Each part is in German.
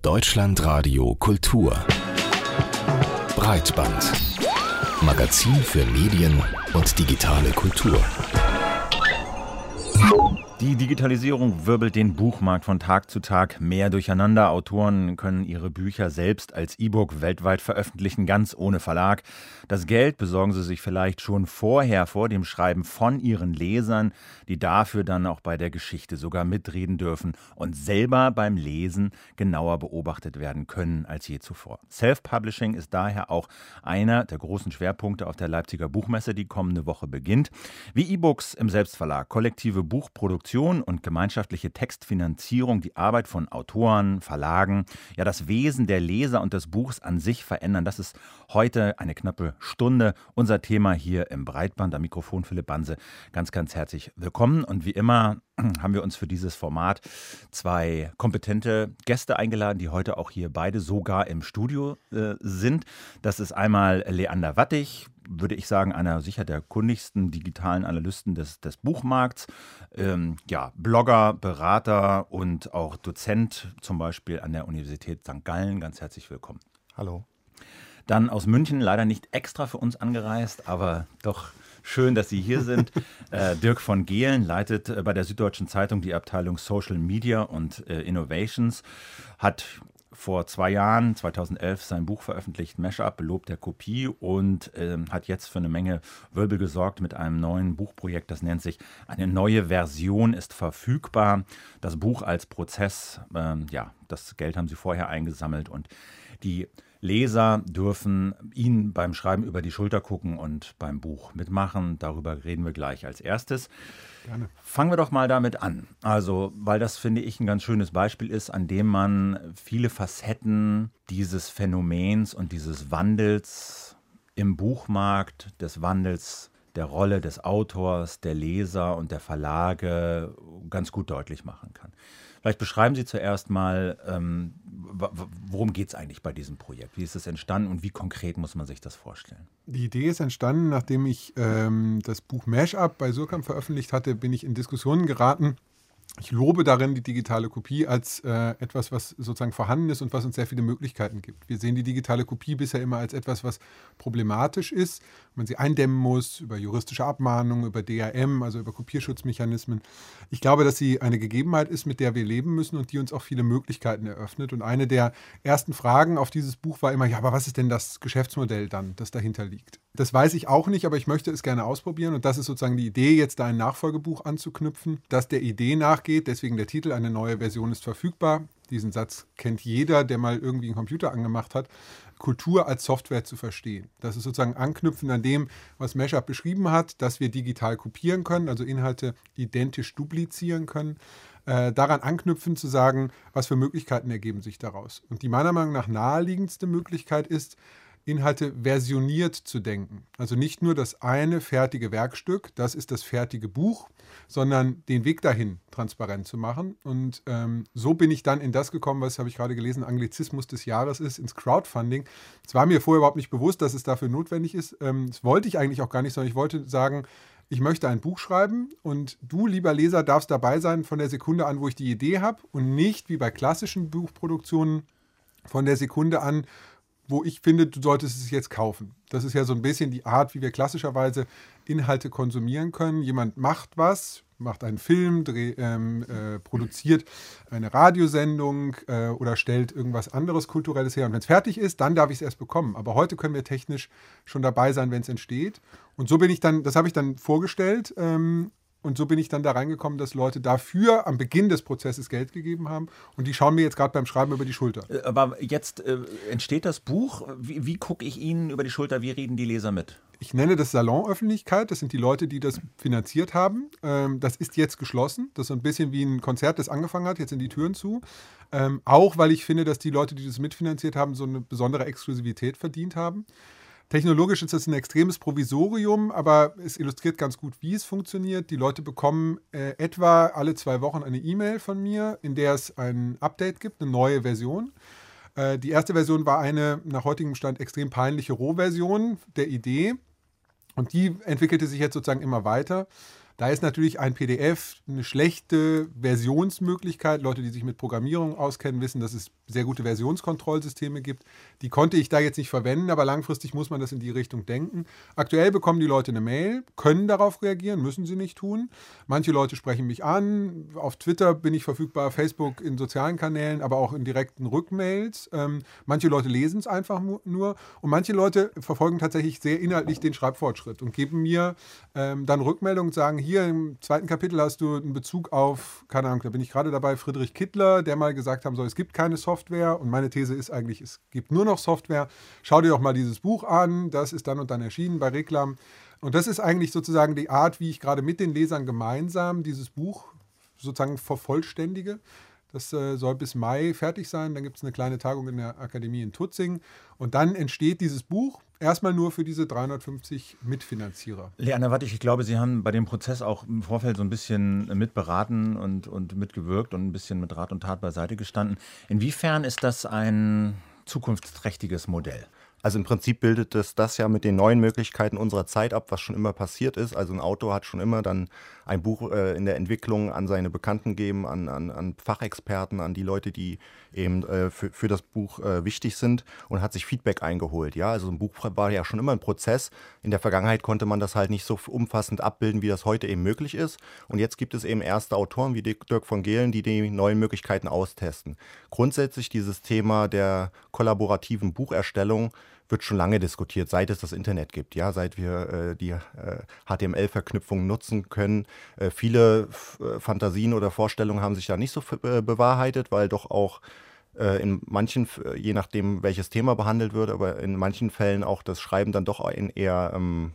Deutschlandradio Kultur Breitband Magazin für Medien und digitale Kultur. Die Digitalisierung wirbelt den Buchmarkt von Tag zu Tag mehr durcheinander. Autoren können ihre Bücher selbst als E-Book weltweit veröffentlichen, ganz ohne Verlag. Das Geld besorgen sie sich vielleicht schon vorher, vor dem Schreiben von ihren Lesern, die dafür dann auch bei der Geschichte sogar mitreden dürfen und selber beim Lesen genauer beobachtet werden können als je zuvor. Self-Publishing ist daher auch einer der großen Schwerpunkte auf der Leipziger Buchmesse, die kommende Woche beginnt. Wie E-Books im Selbstverlag, kollektive Buchproduktion und gemeinschaftliche Textfinanzierung die Arbeit von Autoren, Verlagen, ja das Wesen der Leser und des Buchs an sich verändern. Das ist heute eine knappe Stunde unser Thema hier im Breitband. Am Mikrofon Philipp Banse. Ganz, ganz herzlich willkommen. Und wie immer haben wir uns für dieses Format zwei kompetente Gäste eingeladen, die heute auch hier beide sogar im Studio sind. Das ist einmal Leander Wattig, würde ich sagen, einer sicher der kundigsten digitalen Analysten des Buchmarkts. Blogger, Berater und auch Dozent, zum Beispiel an der Universität St. Gallen. Ganz herzlich willkommen. Hallo. Dann aus München, leider nicht extra für uns angereist, aber doch schön, dass Sie hier sind. Dirk von Gehlen leitet bei der Süddeutschen Zeitung die Abteilung Social Media und Innovations, hat vor 2 Jahren, 2011, sein Buch veröffentlicht, Mashup, Belob der Kopie, und hat jetzt für eine Menge Wirbel gesorgt mit einem neuen Buchprojekt, das nennt sich Eine neue Version ist verfügbar. Das Buch als Prozess, das Geld haben sie vorher eingesammelt und die Leser dürfen Ihnen beim Schreiben über die Schulter gucken und beim Buch mitmachen. Darüber reden wir gleich als erstes. Gerne. Fangen wir doch mal damit an. Also, weil das, finde ich, ein ganz schönes Beispiel ist, an dem man viele Facetten dieses Phänomens und dieses Wandels im Buchmarkt, des Wandels der Rolle des Autors, der Leser und der Verlage ganz gut deutlich machen kann. Vielleicht beschreiben Sie zuerst mal, worum geht es eigentlich bei diesem Projekt? Wie ist es entstanden und wie konkret muss man sich das vorstellen? Die Idee ist entstanden, nachdem ich das Buch Mashup bei Suhrkamp veröffentlicht hatte, bin ich in Diskussionen geraten. Ich lobe darin die digitale Kopie als etwas, was sozusagen vorhanden ist und was uns sehr viele Möglichkeiten gibt. Wir sehen die digitale Kopie bisher immer als etwas, was problematisch ist, man sie eindämmen muss, über juristische Abmahnungen, über DRM, also über Kopierschutzmechanismen. Ich glaube, dass sie eine Gegebenheit ist, mit der wir leben müssen und die uns auch viele Möglichkeiten eröffnet. Und eine der ersten Fragen auf dieses Buch war immer, ja, aber was ist denn das Geschäftsmodell dann, das dahinter liegt? Das weiß ich auch nicht, aber ich möchte es gerne ausprobieren. Und das ist sozusagen die Idee, jetzt da ein Nachfolgebuch anzuknüpfen, das der Idee nachgeht. Deswegen der Titel, eine neue Version ist verfügbar. Diesen Satz kennt jeder, der mal irgendwie einen Computer angemacht hat. Kultur als Software zu verstehen. Das ist sozusagen anknüpfend an dem, was Mashup beschrieben hat, dass wir digital kopieren können, also Inhalte identisch duplizieren können. Daran anknüpfend zu sagen, was für Möglichkeiten ergeben sich daraus. Und die meiner Meinung nach naheliegendste Möglichkeit ist, Inhalte versioniert zu denken. Also nicht nur das eine fertige Werkstück, das ist das fertige Buch, sondern den Weg dahin transparent zu machen. Und so bin ich dann in das gekommen, was, habe ich gerade gelesen, Anglizismus des Jahres ist, ins Crowdfunding. Es war mir vorher überhaupt nicht bewusst, dass es dafür notwendig ist. Das wollte ich eigentlich auch gar nicht, sondern ich wollte sagen, ich möchte ein Buch schreiben und du, lieber Leser, darfst dabei sein von der Sekunde an, wo ich die Idee habe und nicht wie bei klassischen Buchproduktionen von der Sekunde an, wo ich finde, du solltest es jetzt kaufen. Das ist ja so ein bisschen die Art, wie wir klassischerweise Inhalte konsumieren können. Jemand macht was, macht einen Film, produziert eine Radiosendung oder stellt irgendwas anderes Kulturelles her. Und wenn es fertig ist, dann darf ich es erst bekommen. Aber heute können wir technisch schon dabei sein, wenn es entsteht. Und so bin ich dann, das habe ich dann vorgestellt. Und so bin ich dann da reingekommen, dass Leute dafür am Beginn des Prozesses Geld gegeben haben. Und die schauen mir jetzt gerade beim Schreiben über die Schulter. Aber jetzt entsteht das Buch. Wie gucke ich Ihnen über die Schulter? Wie reden die Leser mit? Ich nenne das Salonöffentlichkeit. Das sind die Leute, die das finanziert haben. Das ist jetzt geschlossen. Das ist so ein bisschen wie ein Konzert, das angefangen hat. Jetzt sind die Türen zu. Auch weil ich finde, dass die Leute, die das mitfinanziert haben, so eine besondere Exklusivität verdient haben. Technologisch ist das ein extremes Provisorium, aber es illustriert ganz gut, wie es funktioniert. Die Leute bekommen etwa alle 2 Wochen eine E-Mail von mir, in der es ein Update gibt, eine neue Version. Die erste Version war eine nach heutigem Stand extrem peinliche Rohversion der Idee und die entwickelte sich jetzt sozusagen immer weiter. Da ist natürlich ein PDF eine schlechte Versionsmöglichkeit. Leute, die sich mit Programmierung auskennen, wissen, dass es sehr gute Versionskontrollsysteme gibt. Die konnte ich da jetzt nicht verwenden, aber langfristig muss man das in die Richtung denken. Aktuell bekommen die Leute eine Mail, können darauf reagieren, müssen sie nicht tun. Manche Leute sprechen mich an. Auf Twitter bin ich verfügbar, Facebook in sozialen Kanälen, aber auch in direkten Rückmails. Manche Leute lesen es einfach nur und manche Leute verfolgen tatsächlich sehr inhaltlich den Schreibfortschritt und geben mir dann Rückmeldungen und sagen, hier im 2. Kapitel hast du einen Bezug auf, keine Ahnung, da bin ich gerade dabei, Friedrich Kittler, der mal gesagt haben soll, es gibt keine Software und meine These ist eigentlich, es gibt nur noch Software. Schau dir doch mal dieses Buch an, das ist dann und dann erschienen bei Reklam. Und das ist eigentlich sozusagen die Art, wie ich gerade mit den Lesern gemeinsam dieses Buch sozusagen vervollständige. Das soll bis Mai fertig sein. Dann gibt es eine kleine Tagung in der Akademie in Tutzing. Und dann entsteht dieses Buch erstmal nur für diese 350 Mitfinanzierer. Leander Wattig, ich glaube, Sie haben bei dem Prozess auch im Vorfeld so ein bisschen mitberaten und mitgewirkt und ein bisschen mit Rat und Tat beiseite gestanden. Inwiefern ist das ein zukunftsträchtiges Modell? Also im Prinzip bildet es das ja mit den neuen Möglichkeiten unserer Zeit ab, was schon immer passiert ist. Also ein Autor hat schon immer dann ein Buch in der Entwicklung an seine Bekannten gegeben, an Fachexperten, an die Leute, die eben für das Buch wichtig sind und hat sich Feedback eingeholt. Ja, also ein Buch war ja schon immer ein Prozess. In der Vergangenheit konnte man das halt nicht so umfassend abbilden, wie das heute eben möglich ist. Und jetzt gibt es eben erste Autoren wie Dirk von Gehlen, die die neuen Möglichkeiten austesten. Grundsätzlich dieses Thema der kollaborativen Bucherstellung wird schon lange diskutiert, seit es das Internet gibt, ja, seit wir die HTML-Verknüpfungen nutzen können. Viele Fantasien oder Vorstellungen haben sich da nicht so bewahrheitet, weil doch auch in manchen, je nachdem welches Thema behandelt wird, aber in manchen Fällen auch das Schreiben dann doch ein eher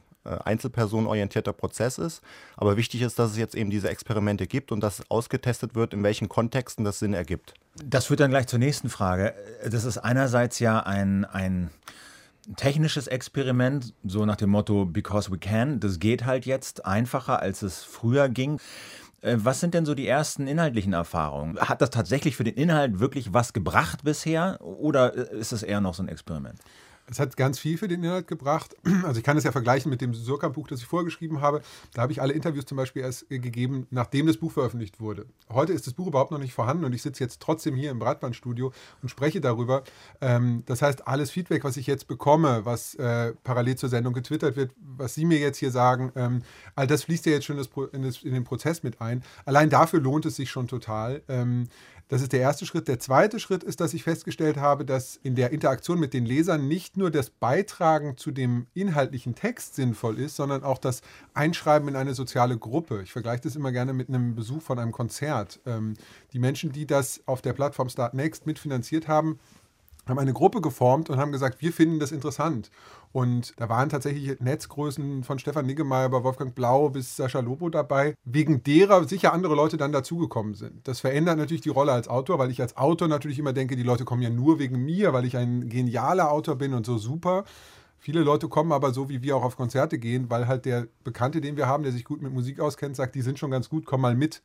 einzelpersonenorientierter Prozess ist. Aber wichtig ist, dass es jetzt eben diese Experimente gibt und dass ausgetestet wird, in welchen Kontexten das Sinn ergibt. Das führt dann gleich zur nächsten Frage. Das ist einerseits ja ein technisches Experiment, so nach dem Motto Because we can. Das geht halt jetzt einfacher, als es früher ging. Was sind denn so die ersten inhaltlichen Erfahrungen? Hat das tatsächlich für den Inhalt wirklich was gebracht bisher oder ist es eher noch so ein Experiment? Es hat ganz viel für den Inhalt gebracht. Also ich kann das ja vergleichen mit dem Suhrkamp-Buch, das ich vorgeschrieben habe. Da habe ich alle Interviews zum Beispiel erst gegeben, nachdem das Buch veröffentlicht wurde. Heute ist das Buch überhaupt noch nicht vorhanden und ich sitze jetzt trotzdem hier im Breitbandstudio und spreche darüber. Das heißt, alles Feedback, was ich jetzt bekomme, was parallel zur Sendung getwittert wird, was Sie mir jetzt hier sagen, all das fließt ja jetzt schon in den Prozess mit ein. Allein dafür lohnt es sich schon total. Das ist der erste Schritt. Der zweite Schritt ist, dass ich festgestellt habe, dass in der Interaktion mit den Lesern nicht nur das Beitragen zu dem inhaltlichen Text sinnvoll ist, sondern auch das Einschreiben in eine soziale Gruppe. Ich vergleiche das immer gerne mit einem Besuch von einem Konzert. Die Menschen, die das auf der Plattform Start Next mitfinanziert haben eine Gruppe geformt und haben gesagt, wir finden das interessant. Und da waren tatsächlich Netzgrößen von Stefan Niggemeier über Wolfgang Blau bis Sascha Lobo dabei, wegen derer sicher andere Leute dann dazugekommen sind. Das verändert natürlich die Rolle als Autor, weil ich als Autor natürlich immer denke, die Leute kommen ja nur wegen mir, weil ich ein genialer Autor bin und so super. Viele Leute kommen aber so, wie wir auch auf Konzerte gehen, weil halt der Bekannte, den wir haben, der sich gut mit Musik auskennt, sagt, die sind schon ganz gut, komm mal mit.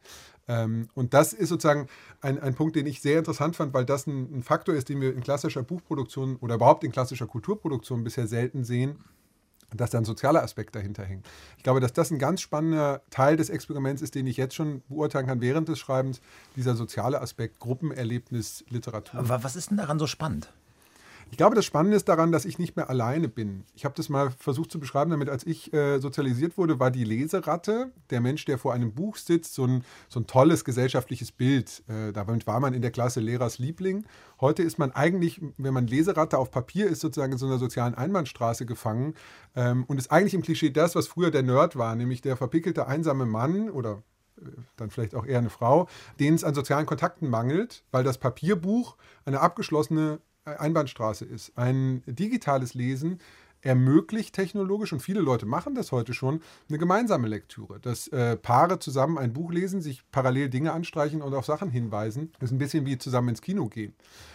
Und das ist sozusagen ein Punkt, den ich sehr interessant fand, weil das ein Faktor ist, den wir in klassischer Buchproduktion oder überhaupt in klassischer Kulturproduktion bisher selten sehen, dass da ein sozialer Aspekt dahinter hängt. Ich glaube, dass das ein ganz spannender Teil des Experiments ist, den ich jetzt schon beurteilen kann während des Schreibens, dieser soziale Aspekt, Gruppenerlebnis, Literatur. Aber was ist denn daran so spannend? Ich glaube, das Spannende ist daran, dass ich nicht mehr alleine bin. Ich habe das mal versucht zu beschreiben, damit als ich sozialisiert wurde, war die Leseratte, der Mensch, der vor einem Buch sitzt, so ein tolles gesellschaftliches Bild. Damit war man in der Klasse Lehrers Liebling. Heute ist man eigentlich, wenn man Leseratte auf Papier ist, sozusagen in so einer sozialen Einbahnstraße gefangen und ist eigentlich im Klischee das, was früher der Nerd war, nämlich der verpickelte, einsame Mann oder dann vielleicht auch eher eine Frau, denen es an sozialen Kontakten mangelt, weil das Papierbuch eine abgeschlossene Einbahnstraße ist. Ein digitales Lesen ermöglicht technologisch, und viele Leute machen das heute schon, eine gemeinsame Lektüre. Dass Paare zusammen ein Buch lesen, sich parallel Dinge anstreichen und auf Sachen hinweisen. Das ist ein bisschen wie zusammen ins Kino gehen.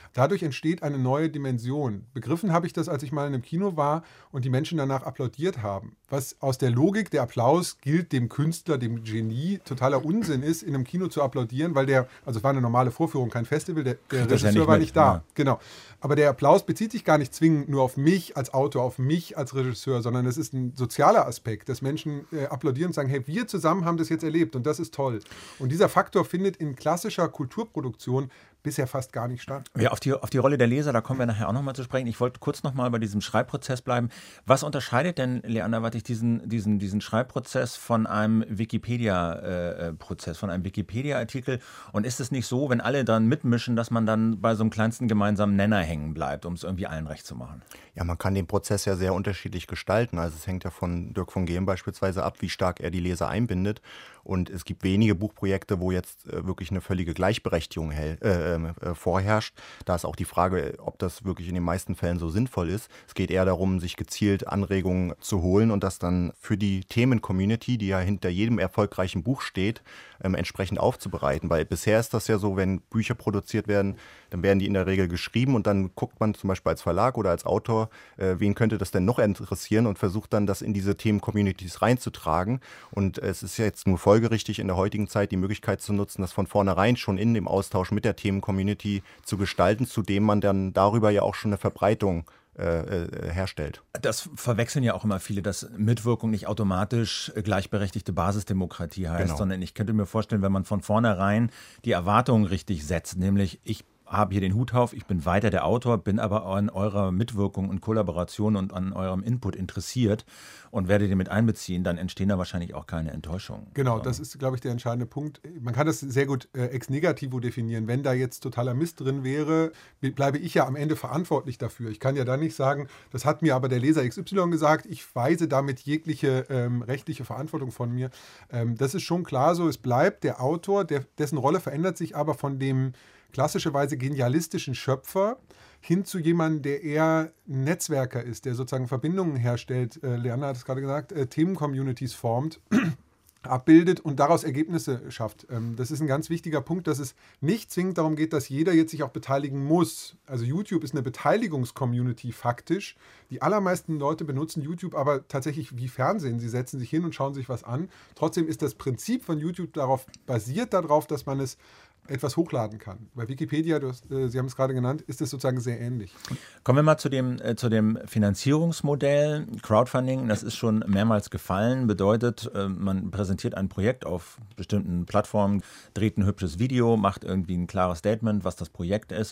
Dadurch entsteht eine neue Dimension. Begriffen habe ich das, als ich mal in einem Kino war und die Menschen danach applaudiert haben. Was aus der Logik, der Applaus gilt dem Künstler, dem Genie, totaler Unsinn ist, in einem Kino zu applaudieren, weil es war eine normale Vorführung, kein Festival, der Regisseur war nicht da. Ja. Genau. Aber der Applaus bezieht sich gar nicht zwingend nur auf mich als Autor, auf mich als Regisseur, sondern es ist ein sozialer Aspekt, dass Menschen applaudieren und sagen, hey, wir zusammen haben das jetzt erlebt und das ist toll. Und dieser Faktor findet in klassischer Kulturproduktion bisher fast gar nicht statt. Ja, auf die Rolle der Leser, da kommen wir nachher auch nochmal zu sprechen. Ich wollte kurz nochmal bei diesem Schreibprozess bleiben. Was unterscheidet denn, Leander Wattig, diesen Schreibprozess von einem Wikipedia-Prozess, von einem Wikipedia-Artikel? Und ist es nicht so, wenn alle dann mitmischen, dass man dann bei so einem kleinsten gemeinsamen Nenner hängen bleibt, um es irgendwie allen recht zu machen? Ja, man kann den Prozess ja sehr unterschiedlich gestalten. Also es hängt ja von Dirk von Gehlen beispielsweise ab, wie stark er die Leser einbindet. Und es gibt wenige Buchprojekte, wo jetzt wirklich eine völlige Gleichberechtigung vorherrscht. Da ist auch die Frage, ob das wirklich in den meisten Fällen so sinnvoll ist. Es geht eher darum, sich gezielt Anregungen zu holen und das dann für die Themen-Community, die ja hinter jedem erfolgreichen Buch steht, entsprechend aufzubereiten. Weil bisher ist das ja so, wenn Bücher produziert werden, dann werden die in der Regel geschrieben und dann guckt man zum Beispiel als Verlag oder als Autor, wen könnte das denn noch interessieren und versucht dann, das in diese Themen-Communities reinzutragen. Und es ist ja jetzt nur folgerichtig in der heutigen Zeit die Möglichkeit zu nutzen, das von vornherein schon in dem Austausch mit der Themen-Community zu gestalten, zu dem man dann darüber ja auch schon eine Verbreitung herstellt. Das verwechseln ja auch immer viele, dass Mitwirkung nicht automatisch gleichberechtigte Basisdemokratie heißt, genau. Sondern ich könnte mir vorstellen, wenn man von vornherein die Erwartungen richtig setzt, nämlich ich habe hier den Hut auf, ich bin weiter der Autor, bin aber an eurer Mitwirkung und Kollaboration und an eurem Input interessiert und werde den mit einbeziehen, dann entstehen da wahrscheinlich auch keine Enttäuschungen. Genau, das ist, glaube ich, der entscheidende Punkt. Man kann das sehr gut ex negativo definieren. Wenn da jetzt totaler Mist drin wäre, bleibe ich ja am Ende verantwortlich dafür. Ich kann ja dann nicht sagen, das hat mir aber der Leser XY gesagt, ich weise damit jegliche rechtliche Verantwortung von mir. Das ist schon klar so, es bleibt der Autor, dessen Rolle verändert sich aber von dem klassischerweise genialistischen Schöpfer hin zu jemandem, der eher Netzwerker ist, der sozusagen Verbindungen herstellt, Leander hat es gerade gesagt, Themen-Communities formt, abbildet und daraus Ergebnisse schafft. Das ist ein ganz wichtiger Punkt, dass es nicht zwingend darum geht, dass jeder jetzt sich auch beteiligen muss. Also YouTube ist eine Beteiligungs-Community faktisch. Die allermeisten Leute benutzen YouTube aber tatsächlich wie Fernsehen. Sie setzen sich hin und schauen sich was an. Trotzdem ist das Prinzip von YouTube basiert darauf, dass man es etwas hochladen kann. Bei Wikipedia, Sie haben es gerade genannt, ist es sozusagen sehr ähnlich. Kommen wir mal zu dem Finanzierungsmodell. Crowdfunding, das ist schon mehrmals gefallen, bedeutet, man präsentiert ein Projekt auf bestimmten Plattformen, dreht ein hübsches Video, macht irgendwie ein klares Statement, was das Projekt ist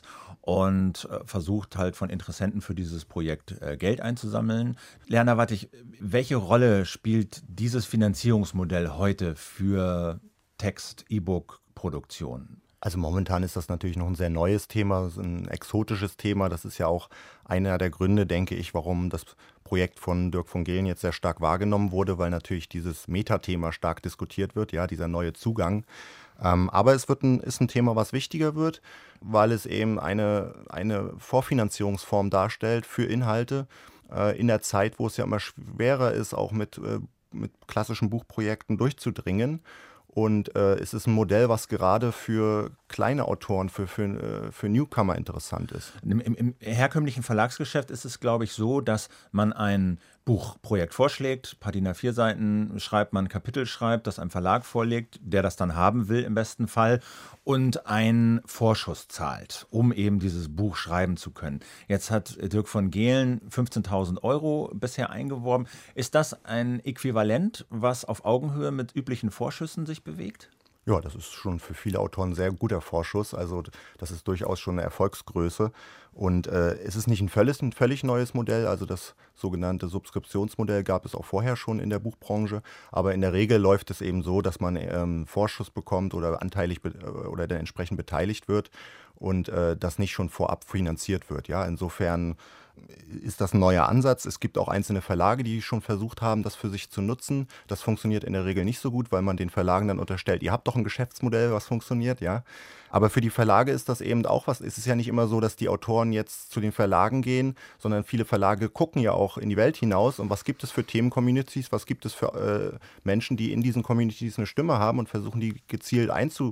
und versucht halt von Interessenten für dieses Projekt Geld einzusammeln. Leander Wattig, welche Rolle spielt dieses Finanzierungsmodell heute für Text, E-Book-Produktion? Also momentan ist das natürlich noch ein sehr neues Thema, ein exotisches Thema. Das ist ja auch einer der Gründe, denke ich, warum das Projekt von Dirk von Gehlen jetzt sehr stark wahrgenommen wurde, weil natürlich dieses Metathema stark diskutiert wird, ja, dieser neue Zugang. Aber es ist ein Thema, was wichtiger wird, weil es eben eine Vorfinanzierungsform darstellt für Inhalte in der Zeit, wo es ja immer schwerer ist, auch mit klassischen Buchprojekten durchzudringen. Und es ist ein Modell, was gerade für kleine Autoren, für Newcomer interessant ist. Im herkömmlichen Verlagsgeschäft ist es, glaube ich, so, dass man ein Buchprojekt vorschlägt, ein paar DIN A4 Seiten schreibt, man ein Kapitel schreibt, das einem Verlag vorlegt, der das dann haben will im besten Fall und einen Vorschuss zahlt, um eben dieses Buch schreiben zu können. Jetzt hat Dirk von Gehlen 15.000 € bisher eingeworben. Ist das ein Äquivalent, was auf Augenhöhe mit üblichen Vorschüssen sich bewegt? Ja, das ist schon für viele Autoren ein sehr guter Vorschuss. Also das ist durchaus schon eine Erfolgsgröße. Und es ist nicht ein völlig neues Modell. Also das sogenannte Subskriptionsmodell gab es auch vorher schon in der Buchbranche. Aber in der Regel läuft es eben so, dass man Vorschuss bekommt oder anteilig oder dann entsprechend beteiligt wird und das nicht schon vorab finanziert wird. Ja, insofern ist das ein neuer Ansatz. Es gibt auch einzelne Verlage, die schon versucht haben, das für sich zu nutzen. Das funktioniert in der Regel nicht so gut, weil man den Verlagen dann unterstellt, ihr habt doch ein Geschäftsmodell, was funktioniert, ja. Aber für die Verlage ist das eben auch was. Es ist ja nicht immer so, dass die Autoren jetzt zu den Verlagen gehen, sondern viele Verlage gucken ja auch in die Welt hinaus. Und was gibt es für Themen-Communities? Was gibt es für Menschen, die in diesen Communities eine Stimme haben und versuchen, die gezielt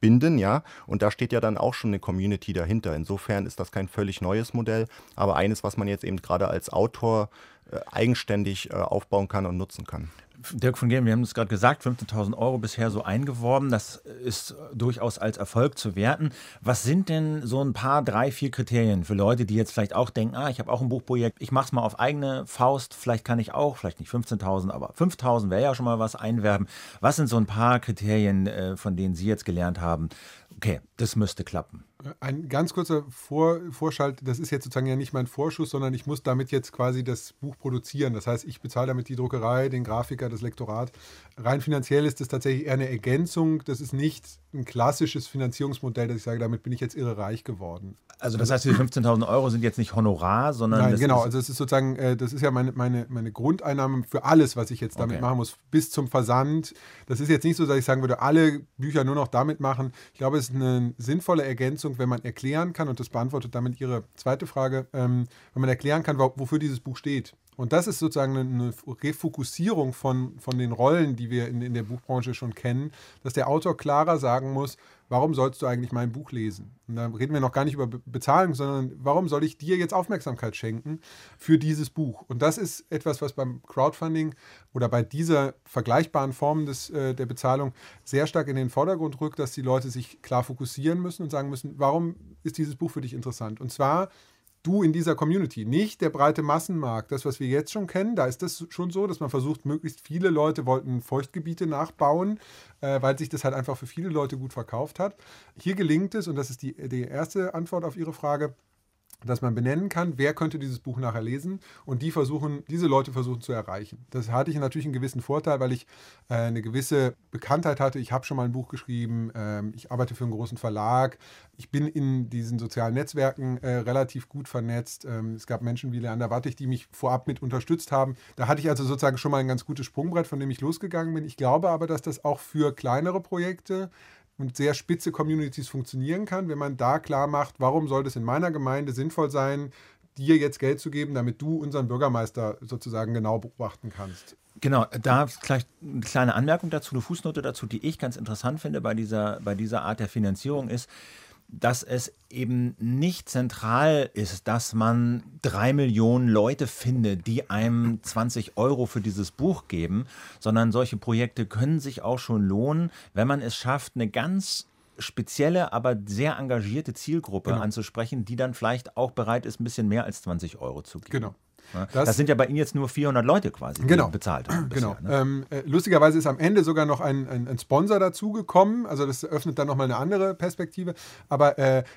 binden, ja, und da steht ja dann auch schon eine Community dahinter. Insofern ist das kein völlig neues Modell, aber eines, was man jetzt eben gerade als Autor eigenständig aufbauen kann und nutzen kann. Dirk von Gehlen, wir haben es gerade gesagt, 15.000 € bisher so eingeworben. Das ist durchaus als Erfolg zu werten. Was sind denn so ein paar, 3, 4 Kriterien für Leute, die jetzt vielleicht auch denken, ich habe auch ein Buchprojekt, ich mache es mal auf eigene Faust, vielleicht kann ich auch, vielleicht nicht 15.000, aber 5.000 wäre ja schon mal was, einwerben. Was sind so ein paar Kriterien, von denen Sie jetzt gelernt haben? Okay, das müsste klappen. Ein ganz kurzer Vorschalt, das ist jetzt sozusagen ja nicht mein Vorschuss, sondern ich muss damit jetzt quasi das Buch produzieren. Das heißt, ich bezahle damit die Druckerei, den Grafiker, das Lektorat. Rein finanziell ist das tatsächlich eher eine Ergänzung. Das ist nicht ein klassisches Finanzierungsmodell, dass ich sage, damit bin ich jetzt irre reich geworden. Also das heißt, diese 15.000 € sind jetzt nicht Honorar, sondern... Nein, genau. Also es ist sozusagen, das ist ja meine Grundeinnahme für alles, was ich jetzt damit machen muss, bis zum Versand. Das ist jetzt nicht so, dass ich sagen würde, alle Bücher nur noch damit machen. Ich glaube, es ist eine sinnvolle Ergänzung, wenn man erklären kann, und das beantwortet damit Ihre zweite Frage, wenn man erklären kann, wofür dieses Buch steht. Und das ist sozusagen eine Refokussierung von den Rollen, die wir in der Buchbranche schon kennen, dass der Autor klarer sagen muss, warum sollst du eigentlich mein Buch lesen? Und da reden wir noch gar nicht über Bezahlung, sondern warum soll ich dir jetzt Aufmerksamkeit schenken für dieses Buch? Und das ist etwas, was beim Crowdfunding oder bei dieser vergleichbaren Form der Bezahlung sehr stark in den Vordergrund rückt, dass die Leute sich klar fokussieren müssen und sagen müssen, warum ist dieses Buch für dich interessant? Und zwar du in dieser Community, nicht der breite Massenmarkt. Das, was wir jetzt schon kennen, da ist das schon so, dass man versucht, möglichst viele Leute wollten Feuchtgebiete nachbauen, weil sich das halt einfach für viele Leute gut verkauft hat. Hier gelingt es, und das ist die erste Antwort auf Ihre Frage, dass man benennen kann, wer könnte dieses Buch nachher lesen, und diese Leute versuchen zu erreichen. Das hatte ich natürlich einen gewissen Vorteil, weil ich eine gewisse Bekanntheit hatte. Ich habe schon mal ein Buch geschrieben, ich arbeite für einen großen Verlag, ich bin in diesen sozialen Netzwerken relativ gut vernetzt. Es gab Menschen wie Leander Wattig, die mich vorab mit unterstützt haben. Da hatte ich also sozusagen schon mal ein ganz gutes Sprungbrett, von dem ich losgegangen bin. Ich glaube aber, dass das auch für kleinere Projekte und sehr spitze Communities funktionieren kann, wenn man da klar macht, warum soll es in meiner Gemeinde sinnvoll sein, dir jetzt Geld zu geben, damit du unseren Bürgermeister sozusagen genau beobachten kannst. Genau, da gleich eine kleine Anmerkung dazu, eine Fußnote dazu, die ich ganz interessant finde bei dieser Art der Finanzierung ist, dass es eben nicht zentral ist, dass man 3 Millionen Leute findet, die einem 20 € für dieses Buch geben, sondern solche Projekte können sich auch schon lohnen, wenn man es schafft, eine ganz spezielle, aber sehr engagierte Zielgruppe anzusprechen, die dann vielleicht auch bereit ist, ein bisschen mehr als 20 € zu geben. Genau. Das sind ja bei Ihnen jetzt nur 400 Leute quasi, die bezahlt haben bisher, ne? Lustigerweise ist am Ende sogar noch ein Sponsor dazugekommen. Also das eröffnet dann nochmal eine andere Perspektive. Aber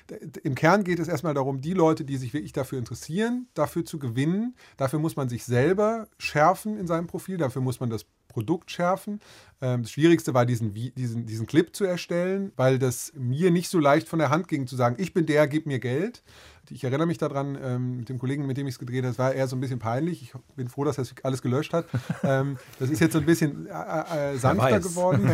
im Kern geht es erstmal darum, die Leute, die sich wirklich dafür interessieren, dafür zu gewinnen. Dafür muss man sich selber schärfen in seinem Profil. Dafür muss man das Produkt schärfen. Das Schwierigste war, diesen Clip zu erstellen, weil das mir nicht so leicht von der Hand ging, zu sagen, ich bin der, gib mir Geld. Ich erinnere mich daran, mit dem Kollegen, mit dem ich es gedreht habe, das war eher so ein bisschen peinlich. Ich bin froh, dass er alles gelöscht hat. Das ist jetzt so ein bisschen sanfter geworden.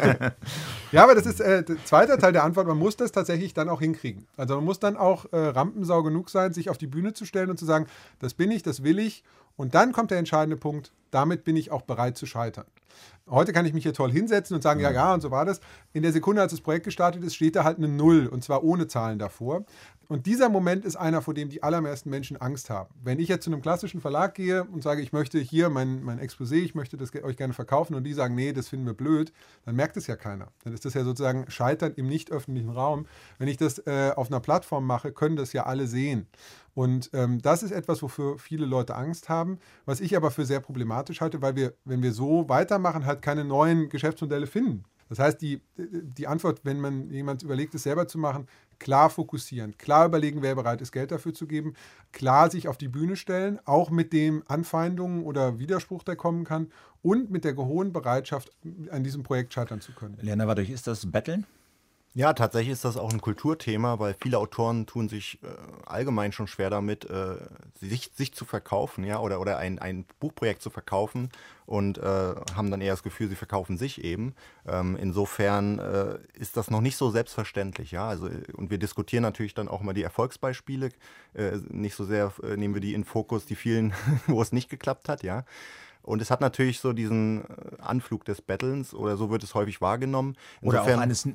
Ja, aber das ist der zweite Teil der Antwort. Man muss das tatsächlich dann auch hinkriegen. Also man muss dann auch Rampensau genug sein, sich auf die Bühne zu stellen und zu sagen, das bin ich, das will ich. Und dann kommt der entscheidende Punkt, damit bin ich auch bereit zu scheitern. Heute kann ich mich hier toll hinsetzen und sagen, ja, und so war das. In der Sekunde, als das Projekt gestartet ist, steht da halt eine 0, und zwar ohne Zahlen davor. Und dieser Moment ist einer, vor dem die allermeisten Menschen Angst haben. Wenn ich jetzt zu einem klassischen Verlag gehe und sage, ich möchte hier mein Exposé, ich möchte das euch gerne verkaufen, und die sagen, nee, das finden wir blöd, dann merkt es ja keiner. Dann ist das ja sozusagen Scheitern im nicht öffentlichen Raum. Wenn ich das auf einer Plattform mache, können das ja alle sehen. Und das ist etwas, wofür viele Leute Angst haben, was ich aber für sehr problematisch halte, weil wir, wenn wir so weitermachen, halt keine neuen Geschäftsmodelle finden. Das heißt, die Antwort, wenn man jemand überlegt, es selber zu machen, klar fokussieren, klar überlegen, wer bereit ist, Geld dafür zu geben, klar sich auf die Bühne stellen, auch mit den Anfeindungen oder Widerspruch, der kommen kann, und mit der hohen Bereitschaft, an diesem Projekt scheitern zu können. Leander Wattig, ist das Betteln? Ja, tatsächlich ist das auch ein Kulturthema, weil viele Autoren tun sich allgemein schon schwer damit, sich zu verkaufen, ja, oder ein Buchprojekt zu verkaufen, und haben dann eher das Gefühl, sie verkaufen sich eben. Insofern ist das noch nicht so selbstverständlich, ja. Also, und wir diskutieren natürlich dann auch mal die Erfolgsbeispiele. Nicht so sehr nehmen wir die in Fokus, die vielen, wo es nicht geklappt hat, ja. Und es hat natürlich so diesen Anflug des Bettelns oder so wird es häufig wahrgenommen. Oder auch eines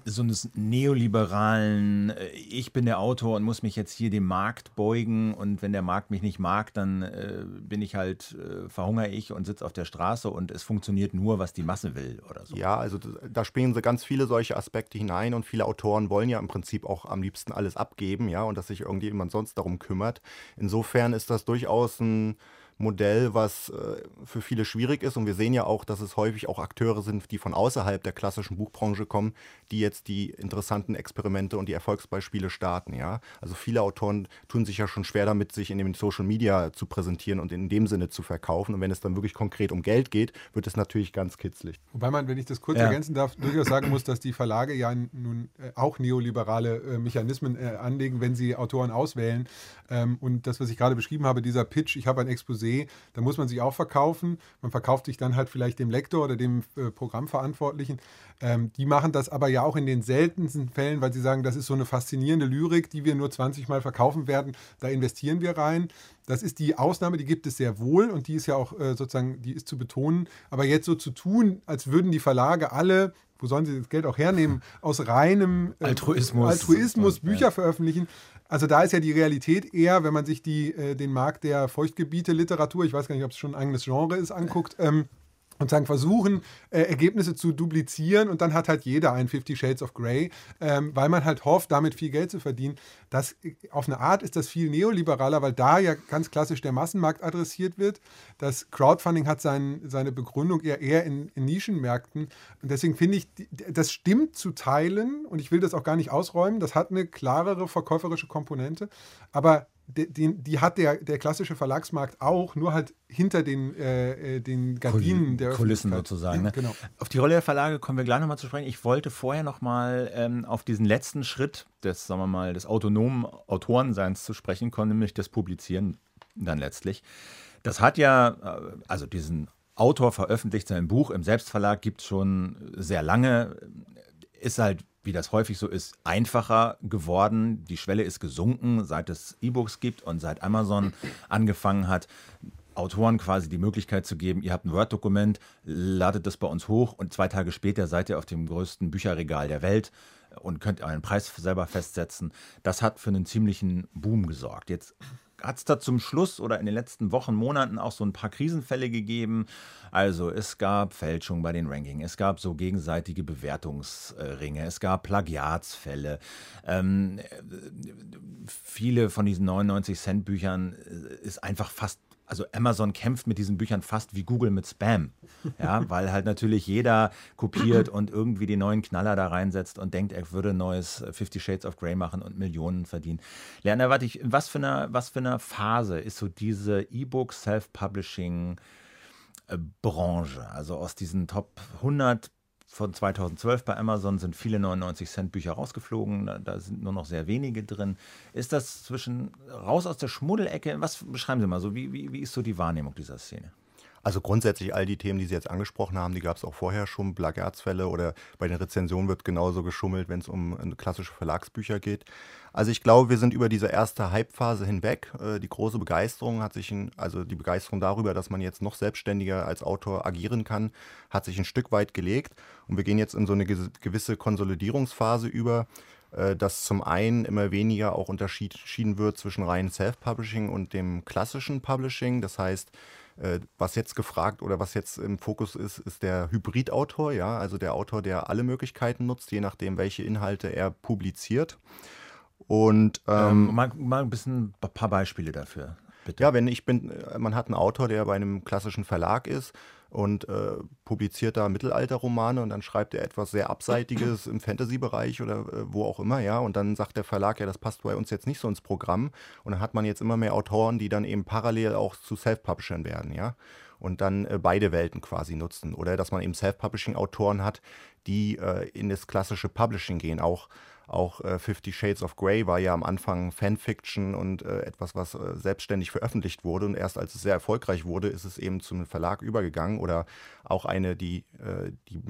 neoliberalen, ich bin der Autor und muss mich jetzt hier dem Markt beugen und wenn der Markt mich nicht mag, dann bin ich halt, verhungere ich und sitze auf der Straße und es funktioniert nur, was die Masse will oder so. Ja, also da spielen so ganz viele solche Aspekte hinein und viele Autoren wollen ja im Prinzip auch am liebsten alles abgeben, ja, und dass sich irgendjemand sonst darum kümmert. Insofern ist das durchaus ein Modell, was für viele schwierig ist. Und wir sehen ja auch, dass es häufig auch Akteure sind, die von außerhalb der klassischen Buchbranche kommen, die jetzt die interessanten Experimente und die Erfolgsbeispiele starten. Ja? Also viele Autoren tun sich ja schon schwer damit, sich in den Social Media zu präsentieren und in dem Sinne zu verkaufen. Und wenn es dann wirklich konkret um Geld geht, wird es natürlich ganz kitzlig. Wobei man, wenn ich das kurz ergänzen darf, durchaus sagen muss, dass die Verlage ja nun auch neoliberale Mechanismen anlegen, wenn sie Autoren auswählen. Und das, was ich gerade beschrieben habe, dieser Pitch, ich habe ein Exposé, da muss man sich auch verkaufen. Man verkauft sich dann halt vielleicht dem Lektor oder dem Programmverantwortlichen. Die machen das aber ja auch in den seltensten Fällen, weil sie sagen, das ist so eine faszinierende Lyrik, die wir nur 20 Mal verkaufen werden. Da investieren wir rein. Das ist die Ausnahme, die gibt es sehr wohl und die ist ja auch sozusagen, die ist zu betonen. Aber jetzt so zu tun, als würden die Verlage alle, wo sollen sie das Geld auch hernehmen, aus reinem Altruismus Bücher veröffentlichen. Also da ist ja die Realität eher, wenn man sich den Markt der Feuchtgebiete-Literatur, ich weiß gar nicht, ob es schon ein eigenes Genre ist, anguckt, und sagen, versuchen, Ergebnisse zu duplizieren und dann hat halt jeder ein 50 Shades of Grey, weil man halt hofft, damit viel Geld zu verdienen. Auf eine Art ist das viel neoliberaler, weil da ja ganz klassisch der Massenmarkt adressiert wird. Das Crowdfunding hat seine Begründung eher in Nischenmärkten und deswegen finde ich, das stimmt zu Teilen und ich will das auch gar nicht ausräumen, das hat eine klarere verkäuferische Komponente, aber die hat der klassische Verlagsmarkt auch, nur halt hinter den Gardinen der Kulissen sozusagen. Ne? Genau. Auf die Rolle der Verlage kommen wir gleich nochmal zu sprechen. Ich wollte vorher nochmal auf diesen letzten Schritt des, sagen wir mal, des autonomen Autorenseins zu sprechen kommen, nämlich das Publizieren dann letztlich. Das hat ja, also diesen Autor veröffentlicht sein Buch im Selbstverlag, gibt es schon sehr lange, ist halt, wie das häufig so ist, einfacher geworden. Die Schwelle ist gesunken, seit es E-Books gibt und seit Amazon angefangen hat, Autoren quasi die Möglichkeit zu geben, ihr habt ein Word-Dokument, ladet das bei uns hoch und 2 Tage später seid ihr auf dem größten Bücherregal der Welt und könnt euren Preis selber festsetzen. Das hat für einen ziemlichen Boom gesorgt. Jetzt hat es da zum Schluss oder in den letzten Wochen, Monaten auch so ein paar Krisenfälle gegeben. Also es gab Fälschung bei den Rankings, es gab so gegenseitige Bewertungsringe, es gab Plagiatsfälle. Viele von diesen 99-Cent-Büchern ist einfach fast, also Amazon kämpft mit diesen Büchern fast wie Google mit Spam, ja, weil halt natürlich jeder kopiert und irgendwie die neuen Knaller da reinsetzt und denkt, er würde ein neues 50 Shades of Grey machen und Millionen verdienen. Lerner, was für eine Phase ist so diese E-Book Self-Publishing Branche? Also aus diesen Top 100 von 2012 bei Amazon sind viele 99-Cent-Bücher rausgeflogen, da sind nur noch sehr wenige drin. Ist das raus aus der Schmuddelecke? Was beschreiben Sie mal so? Wie ist so die Wahrnehmung dieser Szene? Also grundsätzlich all die Themen, die Sie jetzt angesprochen haben, die gab es auch vorher schon, Plagiatsfälle oder bei den Rezensionen wird genauso geschummelt, wenn es um klassische Verlagsbücher geht. Also ich glaube, wir sind über diese erste Hype-Phase hinweg. Die große Begeisterung die Begeisterung darüber, dass man jetzt noch selbstständiger als Autor agieren kann, hat sich ein Stück weit gelegt. Und wir gehen jetzt in so eine gewisse Konsolidierungsphase über, dass zum einen immer weniger auch unterschieden wird zwischen rein Self-Publishing und dem klassischen Publishing. Das heißt, was jetzt gefragt oder was jetzt im Fokus ist, ist der Hybridautor, ja, also der Autor, der alle Möglichkeiten nutzt, je nachdem, welche Inhalte er publiziert. Und mal ein paar Beispiele dafür, bitte. Ja, man hat einen Autor, der bei einem klassischen Verlag ist und publiziert da Mittelalterromane und dann schreibt er etwas sehr Abseitiges im Fantasy-Bereich oder wo auch immer, ja, und dann sagt der Verlag, ja, das passt bei uns jetzt nicht so ins Programm und dann hat man jetzt immer mehr Autoren, die dann eben parallel auch zu Self-Publishern werden, ja, und dann beide Welten quasi nutzen oder dass man eben Self-Publishing-Autoren hat, die in das klassische Publishing gehen, auch 50 Shades of Grey war ja am Anfang Fanfiction und etwas, was selbstständig veröffentlicht wurde und erst als es sehr erfolgreich wurde, ist es eben zum Verlag übergegangen oder auch die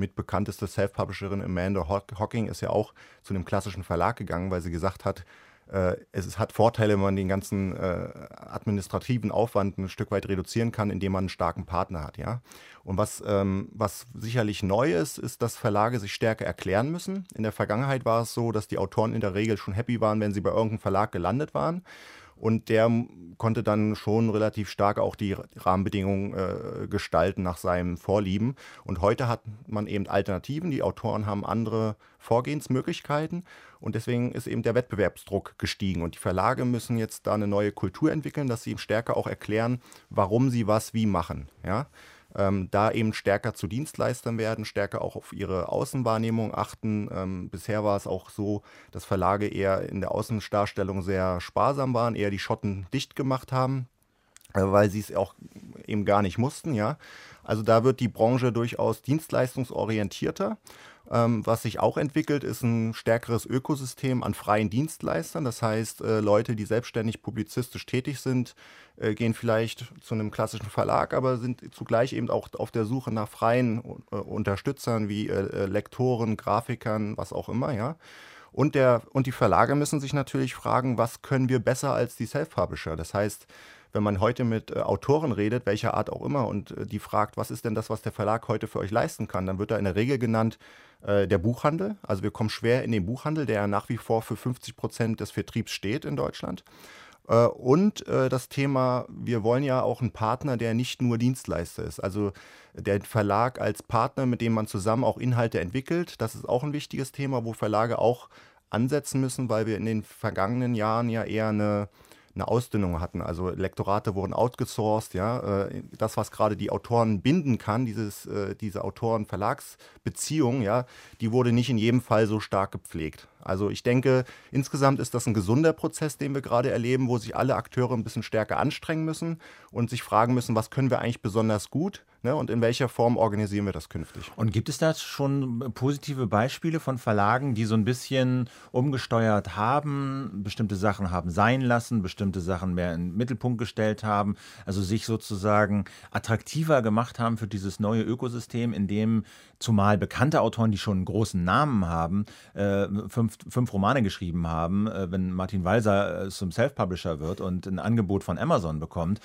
mitbekannteste Self-Publisherin Amanda Hocking ist ja auch zu einem klassischen Verlag gegangen, weil sie gesagt hat, es hat Vorteile, wenn man den ganzen administrativen Aufwand ein Stück weit reduzieren kann, indem man einen starken Partner hat. Ja? Und was sicherlich neu ist, dass Verlage sich stärker erklären müssen. In der Vergangenheit war es so, dass die Autoren in der Regel schon happy waren, wenn sie bei irgendeinem Verlag gelandet waren. Und der konnte dann schon relativ stark auch die Rahmenbedingungen gestalten nach seinem Vorlieben. Und heute hat man eben Alternativen. Die Autoren haben andere Vorgehensmöglichkeiten. Und deswegen ist eben der Wettbewerbsdruck gestiegen. Und die Verlage müssen jetzt da eine neue Kultur entwickeln, dass sie eben stärker auch erklären, warum sie was wie machen. Ja? Da eben stärker zu Dienstleistern werden, stärker auch auf ihre Außenwahrnehmung achten. Bisher war es auch so, dass Verlage eher in der Außendarstellung sehr sparsam waren, eher die Schotten dicht gemacht haben, weil sie es auch eben gar nicht mussten. Ja? Also da wird die Branche durchaus dienstleistungsorientierter. Was sich auch entwickelt, ist ein stärkeres Ökosystem an freien Dienstleistern. Das heißt, Leute, die selbstständig publizistisch tätig sind, gehen vielleicht zu einem klassischen Verlag, aber sind zugleich eben auch auf der Suche nach freien Unterstützern wie Lektoren, Grafikern, was auch immer. Ja? Und die Verlage müssen sich natürlich fragen, was können wir besser als die Self-Publisher? Das heißt, wenn man heute mit Autoren redet, welcher Art auch immer, und die fragt, was ist denn das, was der Verlag heute für euch leisten kann, dann wird da in der Regel genannt der Buchhandel. Also wir kommen schwer in den Buchhandel, der nach wie vor für 50% des Vertriebs steht in Deutschland. Und das Thema, wir wollen ja auch einen Partner, der nicht nur Dienstleister ist. Also der Verlag als Partner, mit dem man zusammen auch Inhalte entwickelt, das ist auch ein wichtiges Thema, wo Verlage auch ansetzen müssen, weil wir in den vergangenen Jahren ja eher eine Ausdünnung hatten. Also Lektorate wurden outgesourced, ja. Das, was gerade die Autoren binden kann, diese Autoren-Verlagsbeziehung, ja, die wurde nicht in jedem Fall so stark gepflegt. Also ich denke, insgesamt ist das ein gesunder Prozess, den wir gerade erleben, wo sich alle Akteure ein bisschen stärker anstrengen müssen und sich fragen müssen, was können wir eigentlich besonders gut, ne, und in welcher Form organisieren wir das künftig. Und gibt es da schon positive Beispiele von Verlagen, die so ein bisschen umgesteuert haben, bestimmte Sachen haben sein lassen, bestimmte Sachen mehr in den Mittelpunkt gestellt haben, also sich sozusagen attraktiver gemacht haben für dieses neue Ökosystem, in dem zumal bekannte Autoren, die schon einen großen Namen haben, fünf Romane geschrieben haben, wenn Martin Walser zum Self-Publisher wird und ein Angebot von Amazon bekommt,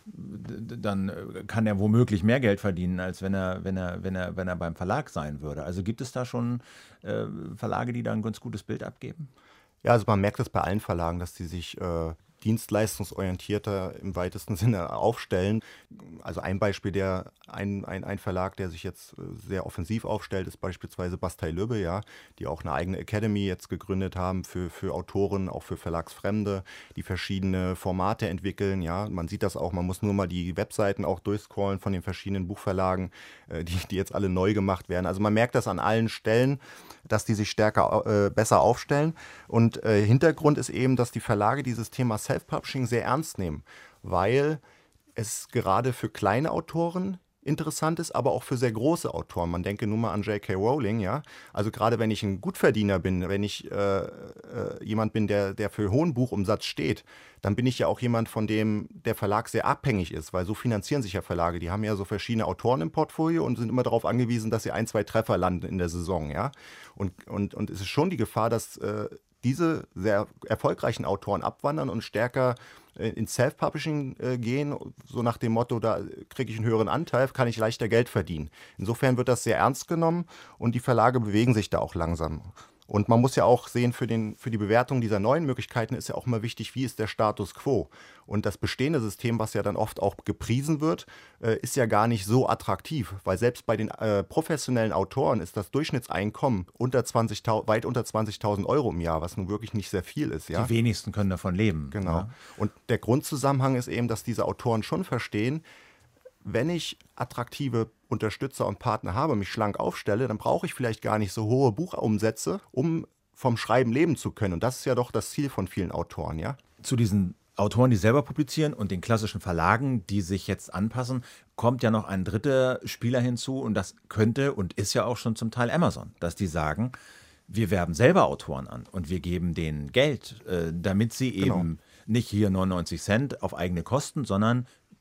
dann kann er womöglich mehr Geld verdienen, als wenn er beim Verlag sein würde. Also gibt es da schon Verlage, die da ein ganz gutes Bild abgeben? Ja, also man merkt das bei allen Verlagen, dass die sich dienstleistungsorientierter im weitesten Sinne aufstellen. Also ein Beispiel, ein Verlag, der sich jetzt sehr offensiv aufstellt, ist beispielsweise Bastei-Lübbe, ja, die auch eine eigene Academy jetzt gegründet haben für Autoren, auch für Verlagsfremde, die verschiedene Formate entwickeln. Ja. Man sieht das auch, man muss nur mal die Webseiten auch durchscrollen von den verschiedenen Buchverlagen, die jetzt alle neu gemacht werden. Also man merkt das an allen Stellen, dass die sich stärker, besser aufstellen. Und Hintergrund ist eben, dass die Verlage dieses Thema Self-Publishing sehr ernst nehmen, weil es gerade für kleine Autoren interessant ist, aber auch für sehr große Autoren. Man denke nur mal an J.K. Rowling, ja. Also gerade wenn ich ein Gutverdiener bin, wenn ich jemand bin, der für hohen Buchumsatz steht, dann bin ich ja auch jemand, von dem der Verlag sehr abhängig ist, weil so finanzieren sich ja Verlage. Die haben ja so verschiedene Autoren im Portfolio und sind immer darauf angewiesen, dass sie 1, 2 Treffer landen in der Saison, ja. Und es ist schon die Gefahr, dass diese sehr erfolgreichen Autoren abwandern und stärker ins Self-Publishing gehen, so nach dem Motto, da kriege ich einen höheren Anteil, kann ich leichter Geld verdienen. Insofern wird das sehr ernst genommen und die Verlage bewegen sich da auch langsam. Und man muss ja auch sehen, für die Bewertung dieser neuen Möglichkeiten ist ja auch immer wichtig, wie ist der Status quo. Und das bestehende System, was ja dann oft auch gepriesen wird, ist ja gar nicht so attraktiv, weil selbst bei den professionellen Autoren ist das Durchschnittseinkommen weit unter 20.000 Euro im Jahr, was nun wirklich nicht sehr viel ist. Ja? Die wenigsten können davon leben. Genau. Ja. Und der Grundzusammenhang ist eben, dass diese Autoren schon verstehen, wenn ich attraktive Unterstützer und Partner habe, mich schlank aufstelle, dann brauche ich vielleicht gar nicht so hohe Buchumsätze, um vom Schreiben leben zu können. Und das ist ja doch das Ziel von vielen Autoren, ja? Zu diesen Autoren, die selber publizieren und den klassischen Verlagen, die sich jetzt anpassen, kommt ja noch ein dritter Spieler hinzu und das könnte und ist ja auch schon zum Teil Amazon, dass die sagen, wir werben selber Autoren an und wir geben denen Geld, damit sie eben nicht hier 99 Cent auf eigene Kosten, sondern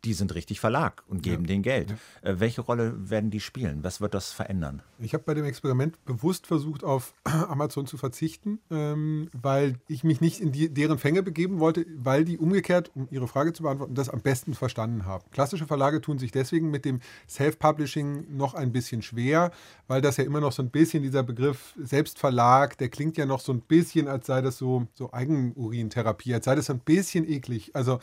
die sind richtig Verlag und geben denen Geld. Welche Rolle werden die spielen? Was wird das verändern? Ich habe bei dem Experiment bewusst versucht, auf Amazon zu verzichten, weil ich mich nicht in deren Fänge begeben wollte, weil die umgekehrt, um Ihre Frage zu beantworten, das am besten verstanden haben. Klassische Verlage tun sich deswegen mit dem Self-Publishing noch ein bisschen schwer, weil das ja immer noch so ein bisschen dieser Begriff Selbstverlag, der klingt ja noch so ein bisschen, als sei das so Eigenurintherapie, als sei das so ein bisschen eklig. Also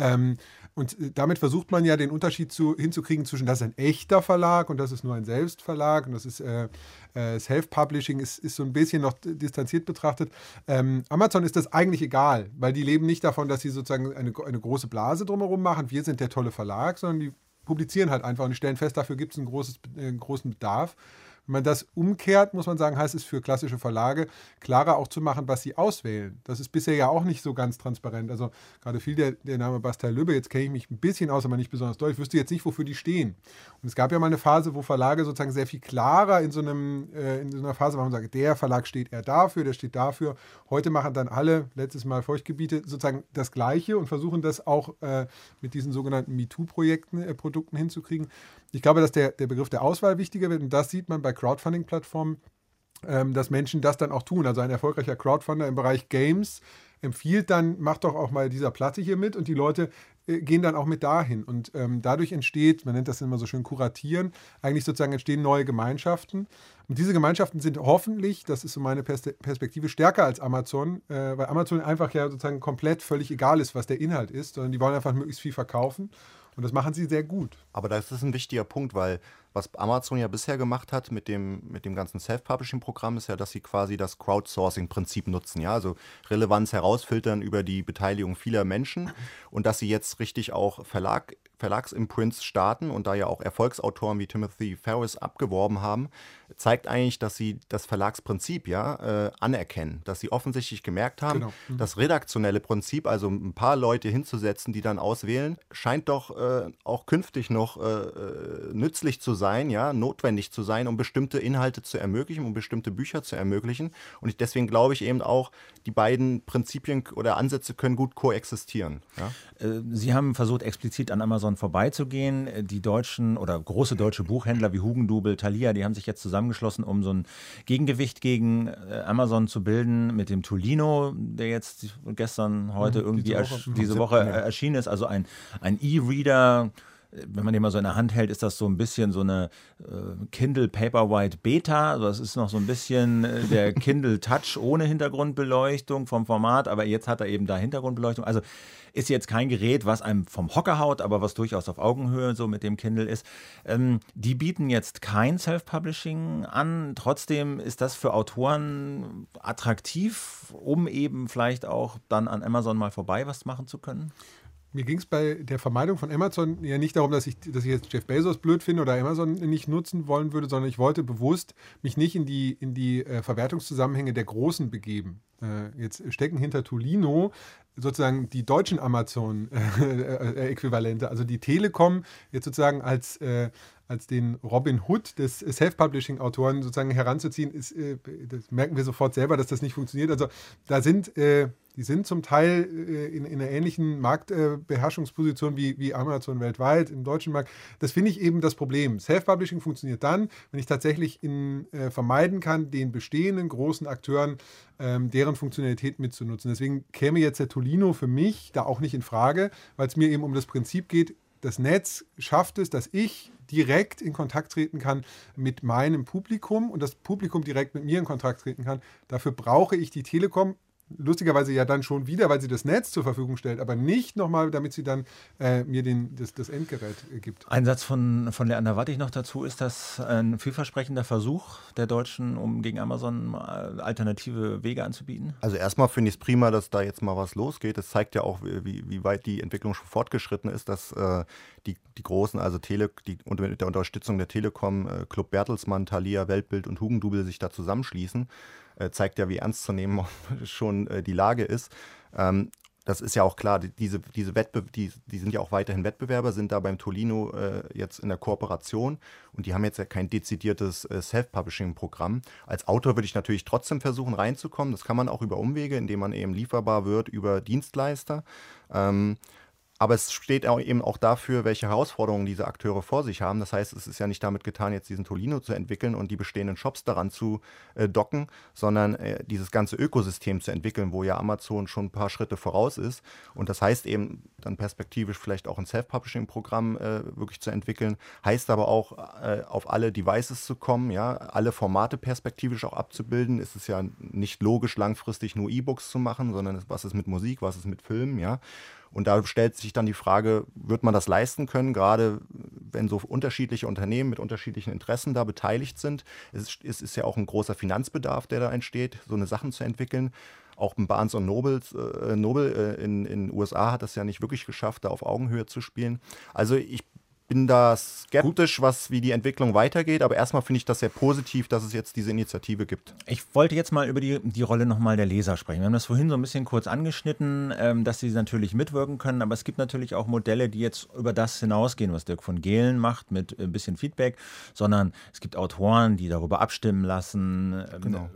und damit versucht man ja den Unterschied hinzukriegen zwischen das ist ein echter Verlag und das ist nur ein Selbstverlag und das ist Self-Publishing ist so ein bisschen noch distanziert betrachtet. Amazon ist das eigentlich egal, weil die leben nicht davon, dass sie sozusagen eine große Blase drumherum machen. Wir sind der tolle Verlag, sondern die publizieren halt einfach und die stellen fest, dafür gibt es einen großen Bedarf. Wenn man das umkehrt, muss man sagen, heißt es für klassische Verlage, klarer auch zu machen, was sie auswählen. Das ist bisher ja auch nicht so ganz transparent. Also gerade viel der Name Bastei-Lübbe, jetzt kenne ich mich ein bisschen aus, aber nicht besonders doll. Ich wüsste jetzt nicht, wofür die stehen. Und es gab ja mal eine Phase, wo Verlage sozusagen sehr viel klarer in so einer Phase, wo man sagt, der Verlag steht eher dafür, der steht dafür. Heute machen dann alle, letztes Mal Feuchtgebiete, sozusagen das Gleiche und versuchen das auch mit diesen sogenannten MeToo-Produkten hinzukriegen. Ich glaube, dass der Begriff der Auswahl wichtiger wird und das sieht man bei Crowdfunding-Plattformen, dass Menschen das dann auch tun. Also ein erfolgreicher Crowdfunder im Bereich Games empfiehlt dann, mach doch auch mal dieser Platte hier mit und die Leute gehen dann auch mit dahin. Und dadurch entsteht, man nennt das immer so schön kuratieren, eigentlich sozusagen entstehen neue Gemeinschaften. Und diese Gemeinschaften sind hoffentlich, das ist so meine Perspektive, stärker als Amazon, weil Amazon einfach ja sozusagen komplett völlig egal ist, was der Inhalt ist, sondern die wollen einfach möglichst viel verkaufen. Und das machen sie sehr gut. Aber das ist ein wichtiger Punkt, weil was Amazon ja bisher gemacht hat mit dem ganzen Self-Publishing-Programm, ist ja, dass sie quasi das Crowdsourcing-Prinzip nutzen. Ja? Also Relevanz herausfiltern über die Beteiligung vieler Menschen und dass sie jetzt richtig auch Verlagsimprints starten und da ja auch Erfolgsautoren wie Timothy Ferris abgeworben haben, zeigt eigentlich, dass sie das Verlagsprinzip anerkennen, dass sie offensichtlich gemerkt haben, das redaktionelle Prinzip, also ein paar Leute hinzusetzen, die dann auswählen, scheint doch auch künftig noch nützlich zu sein, notwendig zu sein, um bestimmte Inhalte zu ermöglichen, um bestimmte Bücher zu ermöglichen. Und deswegen glaube ich eben auch, die beiden Prinzipien oder Ansätze können gut koexistieren. Ja? Sie haben versucht, explizit an Amazon vorbeizugehen. Die deutschen oder große deutsche Buchhändler wie Hugendubel, Thalia, die haben sich jetzt zusammengeschlossen, um so ein Gegengewicht gegen Amazon zu bilden mit dem Tolino, der jetzt gestern, heute irgendwie diese Woche erschienen ist. Also ein E-Reader. Wenn man den mal so in der Hand hält, ist das so ein bisschen so eine Kindle Paperwhite Beta. Also das ist noch so ein bisschen der Kindle Touch ohne Hintergrundbeleuchtung vom Format, aber jetzt hat er eben da Hintergrundbeleuchtung. Also ist jetzt kein Gerät, was einem vom Hocker haut, aber was durchaus auf Augenhöhe so mit dem Kindle ist. Die bieten jetzt kein Self-Publishing an. Trotzdem ist das für Autoren attraktiv, um eben vielleicht auch dann an Amazon mal vorbei was machen zu können? Mir ging es bei der Vermeidung von Amazon ja nicht darum, dass ich jetzt Jeff Bezos blöd finde oder Amazon nicht nutzen wollen würde, sondern ich wollte bewusst mich nicht in die Verwertungszusammenhänge der Großen begeben. Jetzt stecken hinter Tolino sozusagen die deutschen Amazon-Äquivalente, also die Telekom jetzt sozusagen als den Robin Hood des Self-Publishing-Autoren sozusagen heranzuziehen, das merken wir sofort selber, dass das nicht funktioniert. Also da die sind zum Teil in einer ähnlichen Marktbeherrschungsposition wie Amazon weltweit im deutschen Markt. Das finde ich eben das Problem. Self-Publishing funktioniert dann, wenn ich tatsächlich vermeiden kann, den bestehenden großen Akteuren deren Funktionalität mitzunutzen. Deswegen käme jetzt der Tolino für mich da auch nicht in Frage, weil es mir eben um das Prinzip geht, das Netz schafft es, dass ich direkt in Kontakt treten kann mit meinem Publikum und das Publikum direkt mit mir in Kontakt treten kann. Dafür brauche ich die Telekom, lustigerweise ja dann schon wieder, weil sie das Netz zur Verfügung stellt, aber nicht nochmal, damit sie dann mir das Endgerät gibt. Ein Satz von Leander Wattig noch dazu, ist das ein vielversprechender Versuch der Deutschen, um gegen Amazon alternative Wege anzubieten? Also erstmal finde ich es prima, dass da jetzt mal was losgeht. Es zeigt ja auch, wie weit die Entwicklung schon fortgeschritten ist, dass die Großen, also mit der Unterstützung der Telekom, Club Bertelsmann, Thalia, Weltbild und Hugendubel sich da zusammenschließen. Zeigt ja, wie ernst zu nehmen schon die Lage ist. Das ist ja auch klar, die sind ja auch weiterhin Wettbewerber, sind da beim Tolino jetzt in der Kooperation und die haben jetzt ja kein dezidiertes Self-Publishing-Programm. Als Autor würde ich natürlich trotzdem versuchen reinzukommen. Das kann man auch über Umwege, indem man eben lieferbar wird über Dienstleister. Aber es steht auch eben auch dafür, welche Herausforderungen diese Akteure vor sich haben. Das heißt, es ist ja nicht damit getan, jetzt diesen Tolino zu entwickeln und die bestehenden Shops daran zu docken, sondern dieses ganze Ökosystem zu entwickeln, wo ja Amazon schon ein paar Schritte voraus ist. Und das heißt eben dann perspektivisch vielleicht auch ein Self-Publishing-Programm wirklich zu entwickeln. Heißt aber auch, auf alle Devices zu kommen, ja, alle Formate perspektivisch auch abzubilden. Es ist ja nicht logisch, langfristig nur E-Books zu machen, sondern was ist mit Musik, was ist mit Filmen, ja. Und da stellt sich dann die Frage, wird man das leisten können, gerade wenn so unterschiedliche Unternehmen mit unterschiedlichen Interessen da beteiligt sind. Es ist ja auch ein großer Finanzbedarf, der da entsteht, so eine Sachen zu entwickeln. Auch ein Barnes & Noble in den USA hat das ja nicht wirklich geschafft, da auf Augenhöhe zu spielen. Also ich bin da skeptisch, wie die Entwicklung weitergeht, aber erstmal finde ich das sehr positiv, dass es jetzt diese Initiative gibt. Ich wollte jetzt mal über die Rolle nochmal der Leser sprechen. Wir haben das vorhin so ein bisschen kurz angeschnitten, dass sie natürlich mitwirken können, aber es gibt natürlich auch Modelle, die jetzt über das hinausgehen, was Dirk von Gehlen macht mit ein bisschen Feedback, sondern es gibt Autoren, die darüber abstimmen lassen, Genau.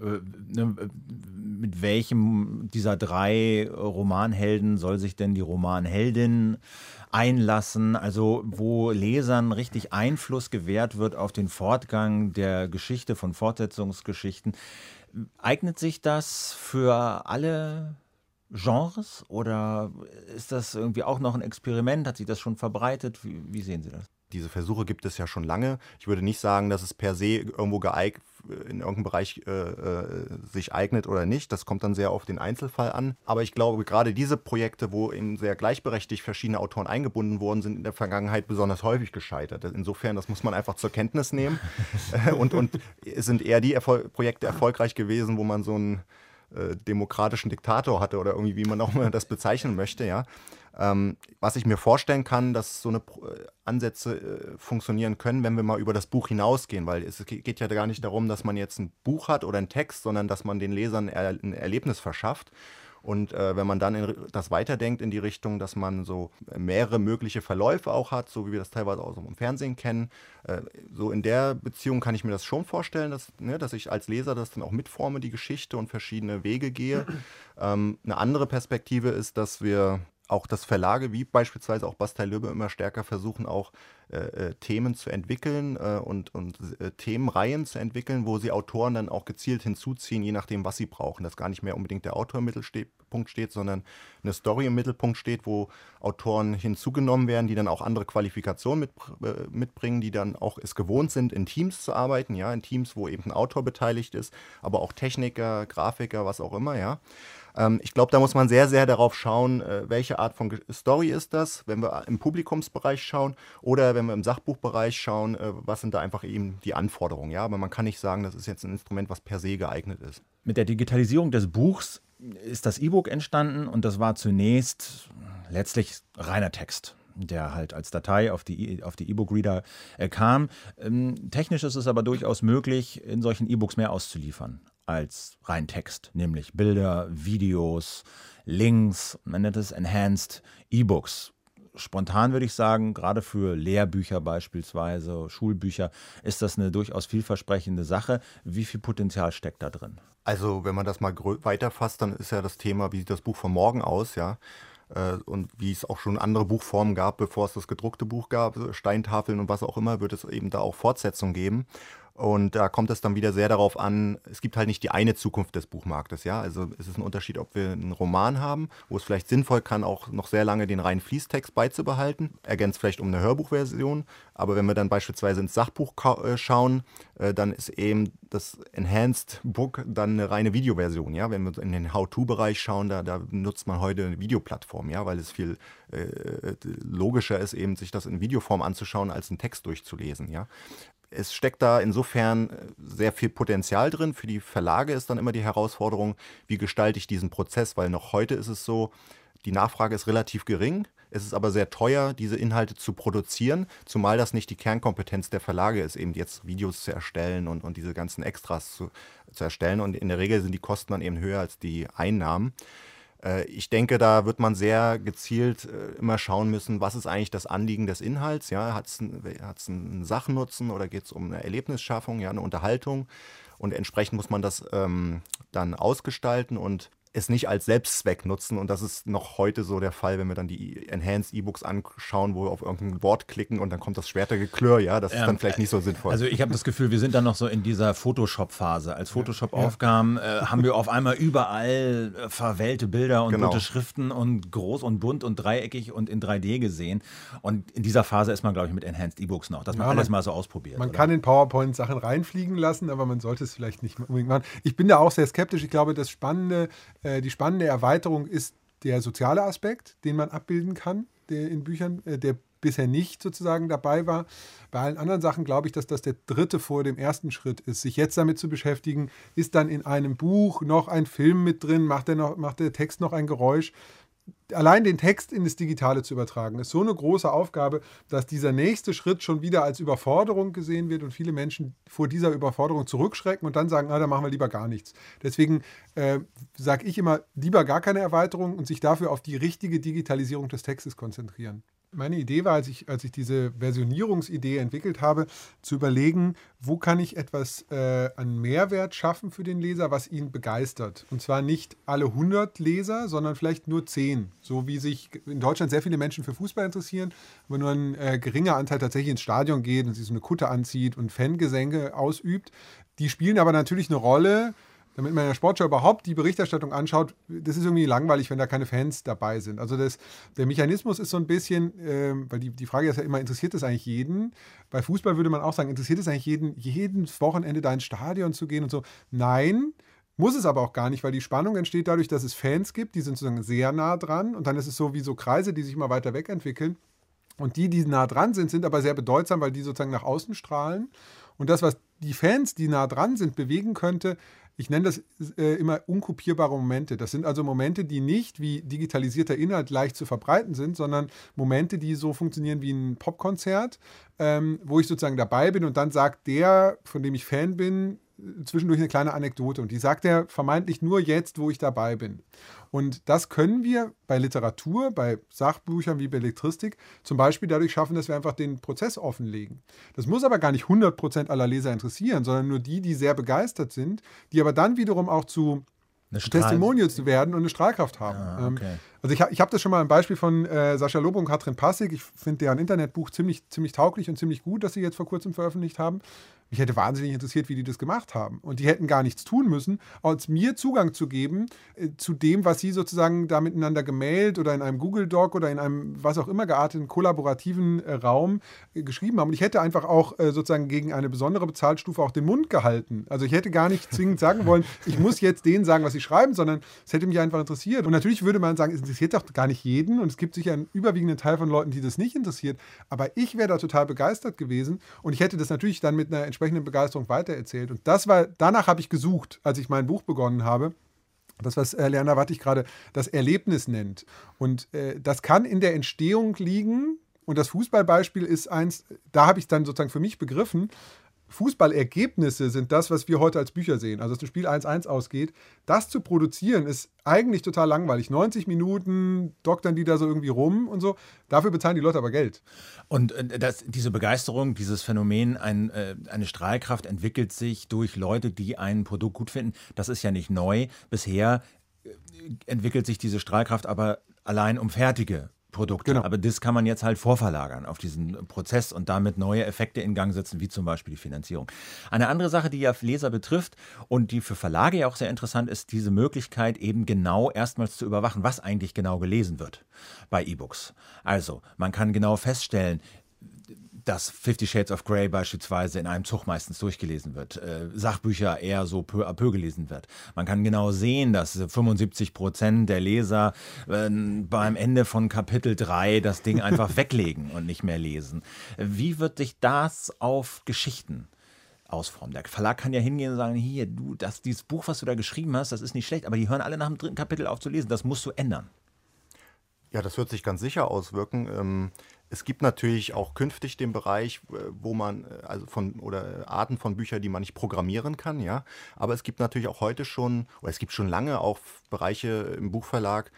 Mit welchem dieser 3 Romanhelden soll sich denn die Romanheldin einlassen, also wo Lesern richtig Einfluss gewährt wird auf den Fortgang der Geschichte, von Fortsetzungsgeschichten. Eignet sich das für alle Genres oder ist das irgendwie auch noch ein Experiment? Hat sich das schon verbreitet? Wie sehen Sie das? Diese Versuche gibt es ja schon lange. Ich würde nicht sagen, dass es per se irgendwo in irgendeinem Bereich sich eignet oder nicht. Das kommt dann sehr auf den Einzelfall an. Aber ich glaube, gerade diese Projekte, wo eben sehr gleichberechtigt verschiedene Autoren eingebunden wurden, sind in der Vergangenheit besonders häufig gescheitert. Insofern, das muss man einfach zur Kenntnis nehmen. und es sind eher die Projekte erfolgreich gewesen, wo man so einen demokratischen Diktator hatte oder irgendwie, wie man auch mal das bezeichnen möchte, ja. Was ich mir vorstellen kann, dass so eine Ansätze funktionieren können, wenn wir mal über das Buch hinausgehen, weil es geht ja gar nicht darum, dass man jetzt ein Buch hat oder einen Text, sondern dass man den Lesern ein Erlebnis verschafft. Und wenn man dann das weiterdenkt in die Richtung, dass man so mehrere mögliche Verläufe auch hat, so wie wir das teilweise auch so im Fernsehen kennen, so in der Beziehung kann ich mir das schon vorstellen, dass ich als Leser das dann auch mitforme, die Geschichte und verschiedene Wege gehe. Eine andere Perspektive ist, dass wir auch das Verlage, wie beispielsweise auch Bastei-Lübbe, immer stärker versuchen, auch Themen zu entwickeln und Themenreihen zu entwickeln, wo sie Autoren dann auch gezielt hinzuziehen, je nachdem, was sie brauchen. Dass gar nicht mehr unbedingt der Autor im Mittelpunkt steht, sondern eine Story im Mittelpunkt steht, wo Autoren hinzugenommen werden, die dann auch andere Qualifikationen mitbringen, die dann auch es gewohnt sind, in Teams zu arbeiten, ja, in Teams, wo eben ein Autor beteiligt ist, aber auch Techniker, Grafiker, was auch immer, ja. Ich glaube, da muss man sehr, sehr darauf schauen, welche Art von Story ist das, wenn wir im Publikumsbereich schauen oder wenn wir im Sachbuchbereich schauen, was sind da einfach eben die Anforderungen. Ja? Aber man kann nicht sagen, das ist jetzt ein Instrument, was per se geeignet ist. Mit der Digitalisierung des Buchs ist das E-Book entstanden und das war zunächst letztlich reiner Text, der halt als Datei auf die E-Book-Reader kam. Technisch ist es aber durchaus möglich, in solchen E-Books mehr auszuliefern als rein Text, nämlich Bilder, Videos, Links, man nennt es Enhanced E-Books. Spontan würde ich sagen, gerade für Lehrbücher beispielsweise, Schulbücher, ist das eine durchaus vielversprechende Sache. Wie viel Potenzial steckt da drin? Also wenn man das mal weiterfasst, dann ist ja das Thema, wie sieht das Buch von morgen aus, ja? Und wie es auch schon andere Buchformen gab, bevor es das gedruckte Buch gab, Steintafeln und was auch immer, wird es eben da auch Fortsetzungen geben. Und da kommt es dann wieder sehr darauf an, es gibt halt nicht die eine Zukunft des Buchmarktes, ja. Also es ist ein Unterschied, ob wir einen Roman haben, wo es vielleicht sinnvoll kann, auch noch sehr lange den reinen Fließtext beizubehalten, ergänzt vielleicht um eine Hörbuchversion. Aber wenn wir dann beispielsweise ins Sachbuch schauen, dann ist eben das Enhanced Book dann eine reine Videoversion, ja. Wenn wir in den How-To-Bereich schauen, da nutzt man heute eine Videoplattform, ja, weil es viel logischer ist, eben sich das in Videoform anzuschauen, als einen Text durchzulesen, ja. Es steckt da insofern sehr viel Potenzial drin. Für die Verlage ist dann immer die Herausforderung, wie gestalte ich diesen Prozess, weil noch heute ist es so, die Nachfrage ist relativ gering. Es ist aber sehr teuer, diese Inhalte zu produzieren, zumal das nicht die Kernkompetenz der Verlage ist, eben jetzt Videos zu erstellen und diese ganzen Extras zu erstellen. Und in der Regel sind die Kosten dann eben höher als die Einnahmen. Ich denke, da wird man sehr gezielt immer schauen müssen, was ist eigentlich das Anliegen des Inhalts. Ja? Hat es einen Sachnutzen oder geht es um eine Erlebnisschaffung, ja, eine Unterhaltung? Und entsprechend muss man das dann ausgestalten. Und es nicht als Selbstzweck nutzen, und das ist noch heute so der Fall, wenn wir dann die Enhanced E-Books anschauen, wo wir auf irgendein Wort klicken und dann kommt das Schwertergeklirr, ja, das ist dann vielleicht nicht so sinnvoll. Also ich habe das Gefühl, wir sind dann noch so in dieser Photoshop-Phase. Als Photoshop aufkam, haben wir auf einmal überall verwellte Bilder und bunte Schriften und groß und bunt und dreieckig und in 3D gesehen, und in dieser Phase ist man, glaube ich, mit Enhanced E-Books noch, dass man alles mal so ausprobiert. Man kann in PowerPoint Sachen reinfliegen lassen, aber man sollte es vielleicht nicht unbedingt machen. Ich bin da auch sehr skeptisch. Ich glaube, die spannende Erweiterung ist der soziale Aspekt, den man abbilden kann, der in Büchern, der bisher nicht sozusagen dabei war. Bei allen anderen Sachen glaube ich, dass das der dritte vor dem ersten Schritt ist, sich jetzt damit zu beschäftigen, ist dann in einem Buch noch ein Film mit drin, macht der Text noch ein Geräusch. Allein den Text in das Digitale zu übertragen, ist so eine große Aufgabe, dass dieser nächste Schritt schon wieder als Überforderung gesehen wird und viele Menschen vor dieser Überforderung zurückschrecken und dann sagen, da machen wir lieber gar nichts. Deswegen sage ich immer, lieber gar keine Erweiterung und sich dafür auf die richtige Digitalisierung des Textes konzentrieren. Meine Idee war, als ich diese Versionierungsidee entwickelt habe, zu überlegen, wo kann ich etwas an Mehrwert schaffen für den Leser, was ihn begeistert. Und zwar nicht alle 100 Leser, sondern vielleicht nur 10. So wie sich in Deutschland sehr viele Menschen für Fußball interessieren, aber nur ein geringer Anteil tatsächlich ins Stadion geht und sich so eine Kutte anzieht und Fangesänge ausübt. Die spielen aber natürlich eine Rolle, damit man in der Sportschau überhaupt die Berichterstattung anschaut. Das ist irgendwie langweilig, wenn da keine Fans dabei sind. Also der Mechanismus ist so ein bisschen, weil die Frage ist ja immer, interessiert es eigentlich jeden? Bei Fußball würde man auch sagen, interessiert es eigentlich jeden Wochenende da ins Stadion zu gehen und so? Nein, muss es aber auch gar nicht, weil die Spannung entsteht dadurch, dass es Fans gibt, die sind sozusagen sehr nah dran und dann ist es so wie so Kreise, die sich immer weiter wegentwickeln. Und die nah dran sind aber sehr bedeutsam, weil die sozusagen nach außen strahlen. Und das, was die Fans, die nah dran sind, bewegen könnte, ich nenne das immer unkopierbare Momente. Das sind also Momente, die nicht wie digitalisierter Inhalt leicht zu verbreiten sind, sondern Momente, die so funktionieren wie ein Popkonzert, wo ich sozusagen dabei bin und dann sagt der, von dem ich Fan bin, zwischendurch eine kleine Anekdote. Und die sagt er vermeintlich nur jetzt, wo ich dabei bin. Und das können wir bei Literatur, bei Sachbüchern wie Belletristik zum Beispiel dadurch schaffen, dass wir einfach den Prozess offenlegen. Das muss aber gar nicht 100% aller Leser interessieren, sondern nur die sehr begeistert sind, die aber dann wiederum auch zu Testimonials werden und eine Strahlkraft haben. Ah, okay. Also ich habe das schon mal ein Beispiel von Sascha Lobo und Katrin Passig. Ich finde deren Internetbuch ziemlich tauglich und ziemlich gut, das sie jetzt vor kurzem veröffentlicht haben. Mich hätte wahnsinnig interessiert, wie die das gemacht haben. Und die hätten gar nichts tun müssen, als mir Zugang zu geben zu dem, was sie sozusagen da miteinander gemailt oder in einem Google Doc oder in einem was auch immer gearteten kollaborativen Raum geschrieben haben. Und ich hätte einfach auch sozusagen gegen eine besondere Bezahlstufe auch den Mund gehalten. Also ich hätte gar nicht zwingend sagen wollen, ich muss jetzt denen sagen, was sie schreiben, sondern es hätte mich einfach interessiert. Und natürlich würde man sagen, es interessiert doch gar nicht jeden und es gibt sicher einen überwiegenden Teil von Leuten, die das nicht interessiert. Aber ich wäre da total begeistert gewesen und ich hätte das natürlich dann mit einer entsprechenden Begeisterung weitererzählt. Und danach habe ich gesucht, als ich mein Buch begonnen habe. Das, was Leander Wattig gerade das Erlebnis nennt. Und das kann in der Entstehung liegen. Und das Fußballbeispiel ist eins, da habe ich dann sozusagen für mich begriffen, Fußballergebnisse sind das, was wir heute als Bücher sehen. Also, dass das Spiel 1-1 ausgeht. Das zu produzieren ist eigentlich total langweilig. 90 Minuten doktern die da so irgendwie rum und so. Dafür bezahlen die Leute aber Geld. Und diese Begeisterung, dieses Phänomen, eine Strahlkraft entwickelt sich durch Leute, die ein Produkt gut finden. Das ist ja nicht neu. Bisher entwickelt sich diese Strahlkraft aber allein um fertige Produkte. Genau. Aber das kann man jetzt halt vorverlagern auf diesen Prozess und damit neue Effekte in Gang setzen, wie zum Beispiel die Finanzierung. Eine andere Sache, die ja Leser betrifft und die für Verlage ja auch sehr interessant ist, diese Möglichkeit eben genau erstmals zu überwachen, was eigentlich genau gelesen wird bei E-Books. Also man kann genau feststellen, dass 50 Shades of Grey beispielsweise in einem Zug meistens durchgelesen wird, Sachbücher eher so peu à peu gelesen wird. Man kann genau sehen, dass 75% der Leser beim Ende von Kapitel 3 das Ding einfach weglegen und nicht mehr lesen. Wie wird sich das auf Geschichten ausformen? Der Verlag kann ja hingehen und sagen, hier, dieses Buch, was du da geschrieben hast, das ist nicht schlecht, aber die hören alle nach dem 3. Kapitel auf zu lesen. Das musst du ändern. Ja, das wird sich ganz sicher auswirken. Es gibt natürlich auch künftig den Bereich, wo man, oder Arten von Büchern, die man nicht programmieren kann, ja. Aber es gibt natürlich auch heute schon, oder es gibt schon lange auch Bereiche im Buchverlag,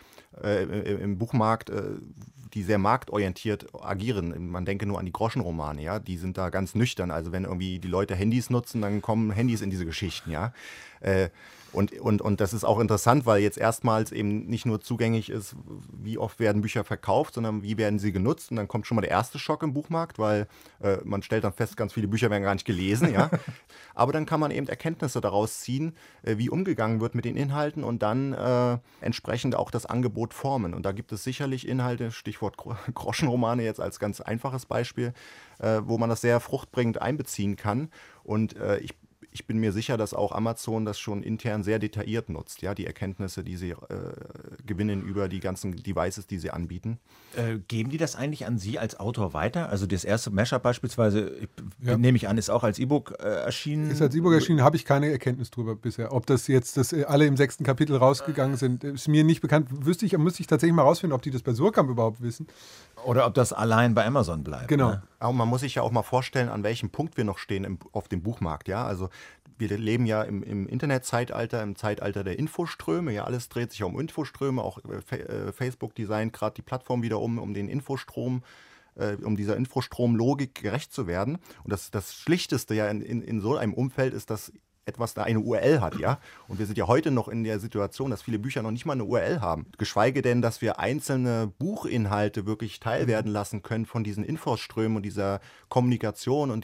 im Buchmarkt, die sehr marktorientiert agieren. Man denke nur an die Groschenromane, ja. Die sind da ganz nüchtern. Also wenn irgendwie die Leute Handys nutzen, dann kommen Handys in diese Geschichten, ja. Und das ist auch interessant, weil jetzt erstmals eben nicht nur zugänglich ist, wie oft werden Bücher verkauft, sondern wie werden sie genutzt. Und dann kommt schon mal der erste Schock im Buchmarkt, weil man stellt dann fest, ganz viele Bücher werden gar nicht gelesen. Ja? Aber dann kann man eben Erkenntnisse daraus ziehen, wie umgegangen wird mit den Inhalten und dann entsprechend auch das Angebot formen. Und da gibt es sicherlich Inhalte, Stichwort Groschenromane jetzt als ganz einfaches Beispiel, wo man das sehr fruchtbringend einbeziehen kann. Und ich bin mir sicher, dass auch Amazon das schon intern sehr detailliert nutzt, ja, die Erkenntnisse, die sie gewinnen über die ganzen Devices, die sie anbieten. Geben die das eigentlich an Sie als Autor weiter? Also das erste Mashup beispielsweise, nehme ich an, ist auch als E-Book erschienen? Ist als E-Book erschienen, habe ich keine Erkenntnis drüber bisher. Ob das jetzt, dass alle im 6. Kapitel rausgegangen sind, ist mir nicht bekannt. Müsste ich tatsächlich mal rausfinden, ob die das bei Surkamp überhaupt wissen. Oder ob das allein bei Amazon bleibt. Genau. Ne? Aber man muss sich ja auch mal vorstellen, an welchem Punkt wir noch stehen auf dem Buchmarkt. Ja? Also wir leben ja im Internetzeitalter, im Zeitalter der Infoströme. Ja, alles dreht sich um Infoströme. Auch Facebook designt gerade die Plattform wieder um den Infostrom, um dieser Infostromlogik gerecht zu werden. Und das Schlichteste ja in so einem Umfeld ist, dass etwas da eine URL hat, ja. Und wir sind ja heute noch in der Situation, dass viele Bücher noch nicht mal eine URL haben. Geschweige denn, dass wir einzelne Buchinhalte wirklich teilwerden lassen können von diesen Infoströmen und dieser Kommunikation und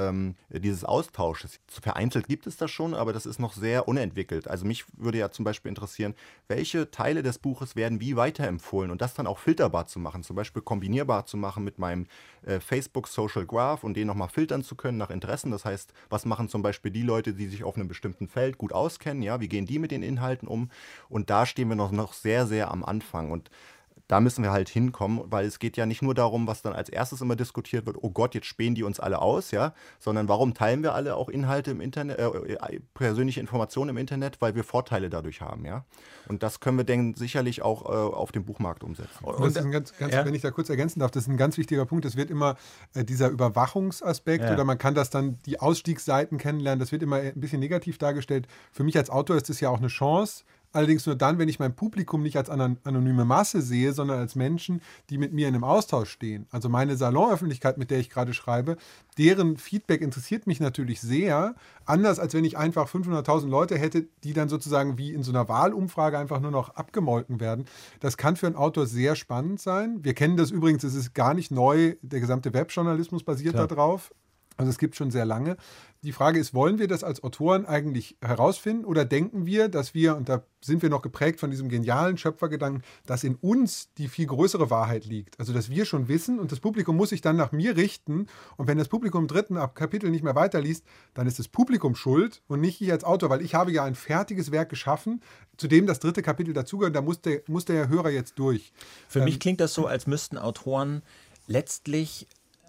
dieses Austausches. Vereinzelt gibt es das schon, aber das ist noch sehr unentwickelt. Also mich würde ja zum Beispiel interessieren, welche Teile des Buches werden wie weiterempfohlen und das dann auch filterbar zu machen, zum Beispiel kombinierbar zu machen mit meinem Facebook Social Graph und den nochmal filtern zu können nach Interessen. Das heißt, was machen zum Beispiel die Leute, die sich auf einem bestimmten Feld gut auskennen, ja, wie gehen die mit den Inhalten um? Und da stehen wir noch sehr, sehr am Anfang und da müssen wir halt hinkommen, weil es geht ja nicht nur darum, was dann als erstes immer diskutiert wird, oh Gott, jetzt spähen die uns alle aus, ja, sondern warum teilen wir alle auch Inhalte im Internet, persönliche Informationen im Internet, weil wir Vorteile dadurch haben, ja. Und das können wir dann sicherlich auch auf dem Buchmarkt umsetzen. Und das ist wenn ich da kurz ergänzen darf, das ist ein ganz wichtiger Punkt. Es wird immer dieser Überwachungsaspekt oder man kann das dann, die Ausstiegsseiten kennenlernen, das wird immer ein bisschen negativ dargestellt. Für mich als Autor ist es ja auch eine Chance, allerdings nur dann, wenn ich mein Publikum nicht als anonyme Masse sehe, sondern als Menschen, die mit mir in einem Austausch stehen. Also meine Salonöffentlichkeit, mit der ich gerade schreibe, deren Feedback interessiert mich natürlich sehr. Anders als wenn ich einfach 500.000 Leute hätte, die dann sozusagen wie in so einer Wahlumfrage einfach nur noch abgemolken werden. Das kann für einen Autor sehr spannend sein. Wir kennen das übrigens, es ist gar nicht neu, der gesamte Webjournalismus basiert darauf. Also es gibt schon sehr lange. Die Frage ist, wollen wir das als Autoren eigentlich herausfinden oder denken wir, dass wir, und da sind wir noch geprägt von diesem genialen Schöpfergedanken, dass in uns die viel größere Wahrheit liegt. Also dass wir schon wissen und das Publikum muss sich dann nach mir richten und wenn das Publikum im 3. Kapitel nicht mehr weiterliest, dann ist das Publikum schuld und nicht ich als Autor, weil ich habe ja ein fertiges Werk geschaffen, zu dem das 3. Kapitel dazugehört, da muss der Hörer jetzt durch. Für mich klingt das so, als müssten Autoren letztlich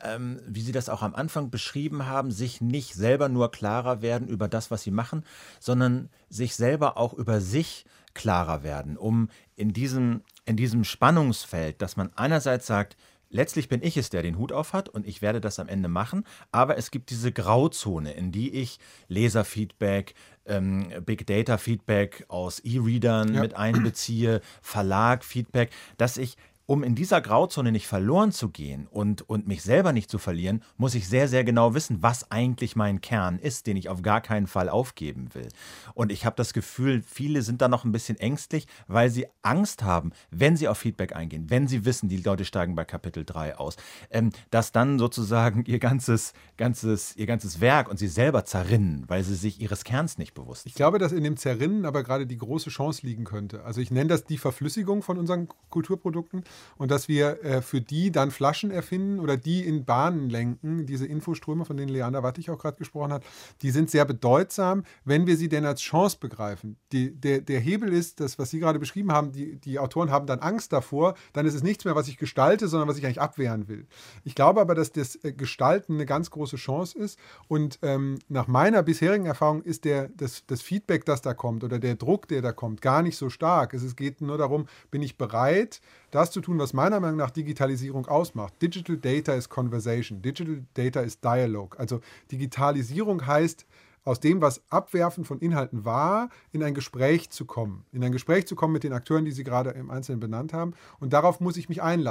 wie Sie das auch am Anfang beschrieben haben, sich nicht selber nur klarer werden über das, was sie machen, sondern sich selber auch über sich klarer werden, um in diesem Spannungsfeld, dass man einerseits sagt, letztlich bin ich es, der den Hut auf hat und ich werde das am Ende machen, aber es gibt diese Grauzone, in die ich Leserfeedback, Big Data Feedback aus E-Readern mit einbeziehe, Verlag-Feedback, dass ich, um in dieser Grauzone nicht verloren zu gehen und mich selber nicht zu verlieren, muss ich sehr, sehr genau wissen, was eigentlich mein Kern ist, den ich auf gar keinen Fall aufgeben will. Und ich habe das Gefühl, viele sind da noch ein bisschen ängstlich, weil sie Angst haben, wenn sie auf Feedback eingehen, wenn sie wissen, die Leute steigen bei Kapitel 3 aus, dass dann sozusagen ihr ganzes Werk und sie selber zerrinnen, weil sie sich ihres Kerns nicht bewusst sind. Ich glaube, dass in dem Zerrinnen aber gerade die große Chance liegen könnte. Also ich nenne das die Verflüssigung von unseren Kulturprodukten. Und dass wir für die dann Flaschen erfinden oder die in Bahnen lenken, diese Infoströme, von denen Leander Wattig auch gerade gesprochen hat, die sind sehr bedeutsam, wenn wir sie denn als Chance begreifen. Der Hebel ist, das, was Sie gerade beschrieben haben, die Autoren haben dann Angst davor, dann ist es nichts mehr, was ich gestalte, sondern was ich eigentlich abwehren will. Ich glaube aber, dass das Gestalten eine ganz große Chance ist und nach meiner bisherigen Erfahrung ist das Feedback, das da kommt oder der Druck, der da kommt, gar nicht so stark. Es geht nur darum, bin ich bereit, das zu tun, was meiner Meinung nach Digitalisierung ausmacht. Digital Data is Conversation, Digital Data is Dialogue. Also Digitalisierung heißt, aus dem, was Abwerfen von Inhalten war, in ein Gespräch zu kommen. In ein Gespräch zu kommen mit den Akteuren, die Sie gerade im Einzelnen benannt haben. Und darauf muss ich mich einlassen.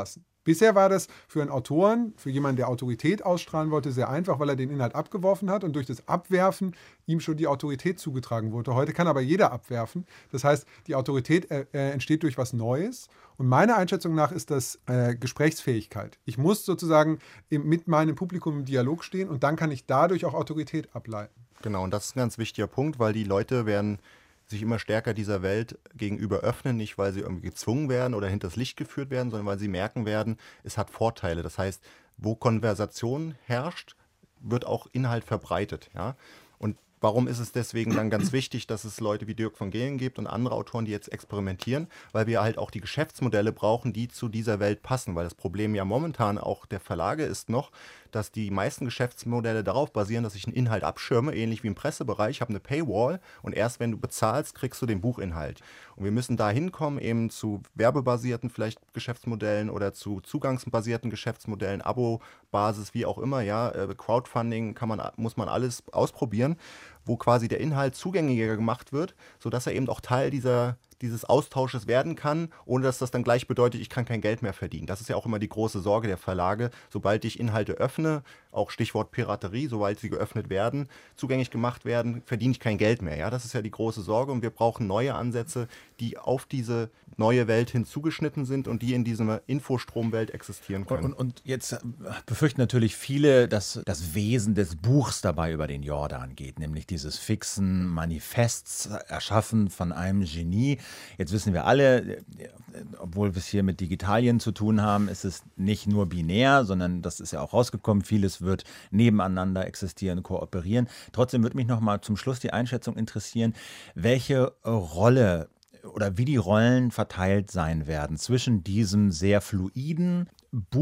Bisher war das für einen Autoren, für jemanden, der Autorität ausstrahlen wollte, sehr einfach, weil er den Inhalt abgeworfen hat und durch das Abwerfen ihm schon die Autorität zugetragen wurde. Heute kann aber jeder abwerfen. Das heißt, die Autorität entsteht durch was Neues. Und meiner Einschätzung nach ist das Gesprächsfähigkeit. Ich muss sozusagen mit meinem Publikum im Dialog stehen und dann kann ich dadurch auch Autorität ableiten. Genau, und das ist ein ganz wichtiger Punkt, weil die Leute werden sich immer stärker dieser Welt gegenüber öffnen, nicht weil sie irgendwie gezwungen werden oder hinters Licht geführt werden, sondern weil sie merken werden, es hat Vorteile. Das heißt, wo Konversation herrscht, wird auch Inhalt verbreitet. Ja? Und warum ist es deswegen dann ganz wichtig, dass es Leute wie Dirk von Gehlen gibt und andere Autoren, die jetzt experimentieren, weil wir halt auch die Geschäftsmodelle brauchen, die zu dieser Welt passen, weil das Problem ja momentan auch der Verlage ist noch, dass die meisten Geschäftsmodelle darauf basieren, dass ich einen Inhalt abschirme, ähnlich wie im Pressebereich. Ich habe eine Paywall und erst wenn du bezahlst, kriegst du den Buchinhalt. Und wir müssen da hinkommen, eben zu werbebasierten vielleicht Geschäftsmodellen oder zu zugangsbasierten Geschäftsmodellen, Abo-Basis, wie auch immer, ja, Crowdfunding muss man alles ausprobieren, wo quasi der Inhalt zugänglicher gemacht wird, sodass er eben auch Teil dieses Austausches werden kann, ohne dass das dann gleich bedeutet, ich kann kein Geld mehr verdienen. Das ist ja auch immer die große Sorge der Verlage. Sobald ich Inhalte öffne, auch Stichwort Piraterie, sobald sie geöffnet werden, zugänglich gemacht werden, verdiene ich kein Geld mehr. Ja, das ist ja die große Sorge und wir brauchen neue Ansätze, die auf diese neue Welt hinzugeschnitten sind und die in dieser Infostromwelt existieren können. Und jetzt befürchten natürlich viele, dass das Wesen des Buchs dabei über den Jordan geht, nämlich dieses fixen Manifests erschaffen von einem Genie. Jetzt wissen wir alle, obwohl wir es hier mit Digitalien zu tun haben, ist es nicht nur binär, sondern das ist ja auch rausgekommen, vieles wird nebeneinander existieren, kooperieren. Trotzdem würde mich noch mal zum Schluss die Einschätzung interessieren, welche Rolle oder wie die Rollen verteilt sein werden zwischen diesem sehr fluiden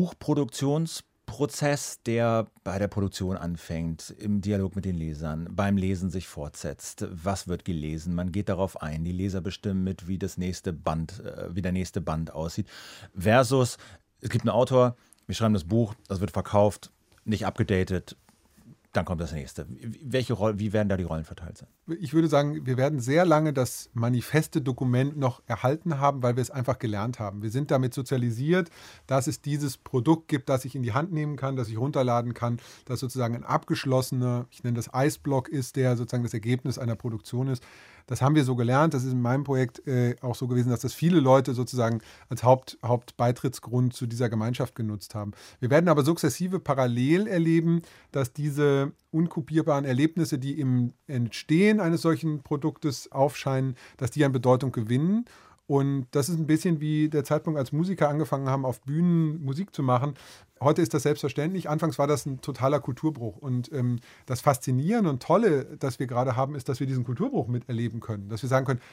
Buchproduktionsprozess, der bei der Produktion anfängt, im Dialog mit den Lesern, beim Lesen sich fortsetzt. Was wird gelesen? Man geht darauf ein, die Leser bestimmen mit, wie der nächste Band aussieht. Versus, es gibt einen Autor, wir schreiben das Buch, das wird verkauft, nicht abgedatet, dann kommt das nächste. Wie werden da die Rollen verteilt sein? Ich würde sagen, wir werden sehr lange das manifeste Dokument noch erhalten haben, weil wir es einfach gelernt haben. Wir sind damit sozialisiert, dass es dieses Produkt gibt, das ich in die Hand nehmen kann, das ich runterladen kann, das sozusagen ein abgeschlossener, ich nenne das Eisblock ist, der sozusagen das Ergebnis einer Produktion ist. Das haben wir so gelernt. Das ist in meinem Projekt auch so gewesen, dass das viele Leute sozusagen als Hauptbeitrittsgrund zu dieser Gemeinschaft genutzt haben. Wir werden aber sukzessive parallel erleben, dass diese unkopierbaren Erlebnisse, die im Entstehen eines solchen Produktes aufscheinen, dass die an Bedeutung gewinnen. Und das ist ein bisschen wie der Zeitpunkt, als Musiker angefangen haben, auf Bühnen Musik zu machen. Heute ist das selbstverständlich. Anfangs war das ein totaler Kulturbruch. Und das Faszinierende und Tolle, das wir gerade haben, ist, dass wir diesen Kulturbruch miterleben können. Dass wir sagen können,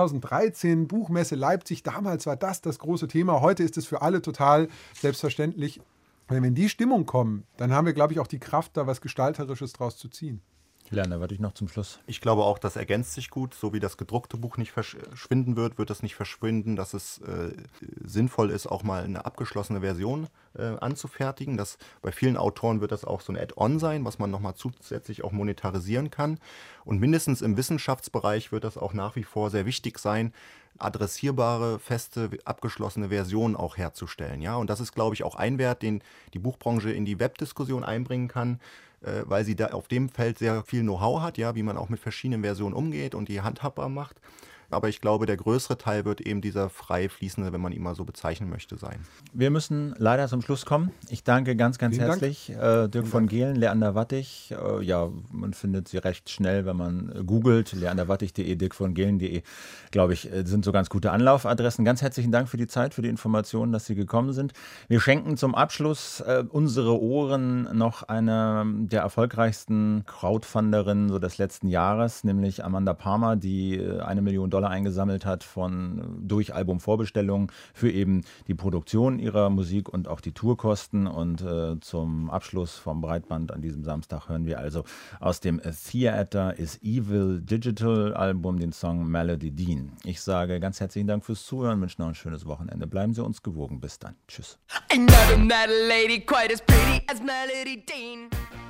2013 Buchmesse Leipzig, damals war das große Thema. Heute ist es für alle total selbstverständlich. Wenn wir in die Stimmung kommen, dann haben wir, glaube ich, auch die Kraft, da was Gestalterisches draus zu ziehen. Leander, warte ich noch zum Schluss. Ich glaube auch, das ergänzt sich gut. So wie das gedruckte Buch nicht verschwinden wird das nicht verschwinden, dass es sinnvoll ist, auch mal eine abgeschlossene Version anzufertigen. Bei vielen Autoren wird das auch so ein Add-on sein, was man nochmal zusätzlich auch monetarisieren kann. Und mindestens im Wissenschaftsbereich wird das auch nach wie vor sehr wichtig sein, adressierbare, feste, abgeschlossene Versionen auch herzustellen. Ja? Und das ist, glaube ich, auch ein Wert, den die Buchbranche in die Webdiskussion einbringen kann, weil sie da auf dem Feld sehr viel Know-how hat, ja, wie man auch mit verschiedenen Versionen umgeht und die handhabbar macht. Aber ich glaube, der größere Teil wird eben dieser frei fließende, wenn man ihn mal so bezeichnen möchte, sein. Wir müssen leider zum Schluss kommen. Ich danke ganz herzlich Dirk von Gehlen, Leander Wattig. Man findet sie recht schnell, wenn man googelt, leanderwattig.de, dirkvongehlen.de, glaube ich, sind so ganz gute Anlaufadressen. Ganz herzlichen Dank für die Zeit, für die Informationen, dass Sie gekommen sind. Wir schenken zum Abschluss unsere Ohren noch einer der erfolgreichsten Crowdfunderinnen so des letzten Jahres, nämlich Amanda Palmer, die $1 Million eingesammelt hat durch Albumvorbestellungen für eben die Produktion ihrer Musik und auch die Tourkosten. Und zum Abschluss vom Breitband an diesem Samstag hören wir also aus dem Theater is Evil Digital Album den Song Melody Dean. Ich sage ganz herzlichen Dank fürs Zuhören, wünsche noch ein schönes Wochenende. Bleiben Sie uns gewogen. Bis dann. Tschüss. I never met a lady quite as pretty as Melody Dean.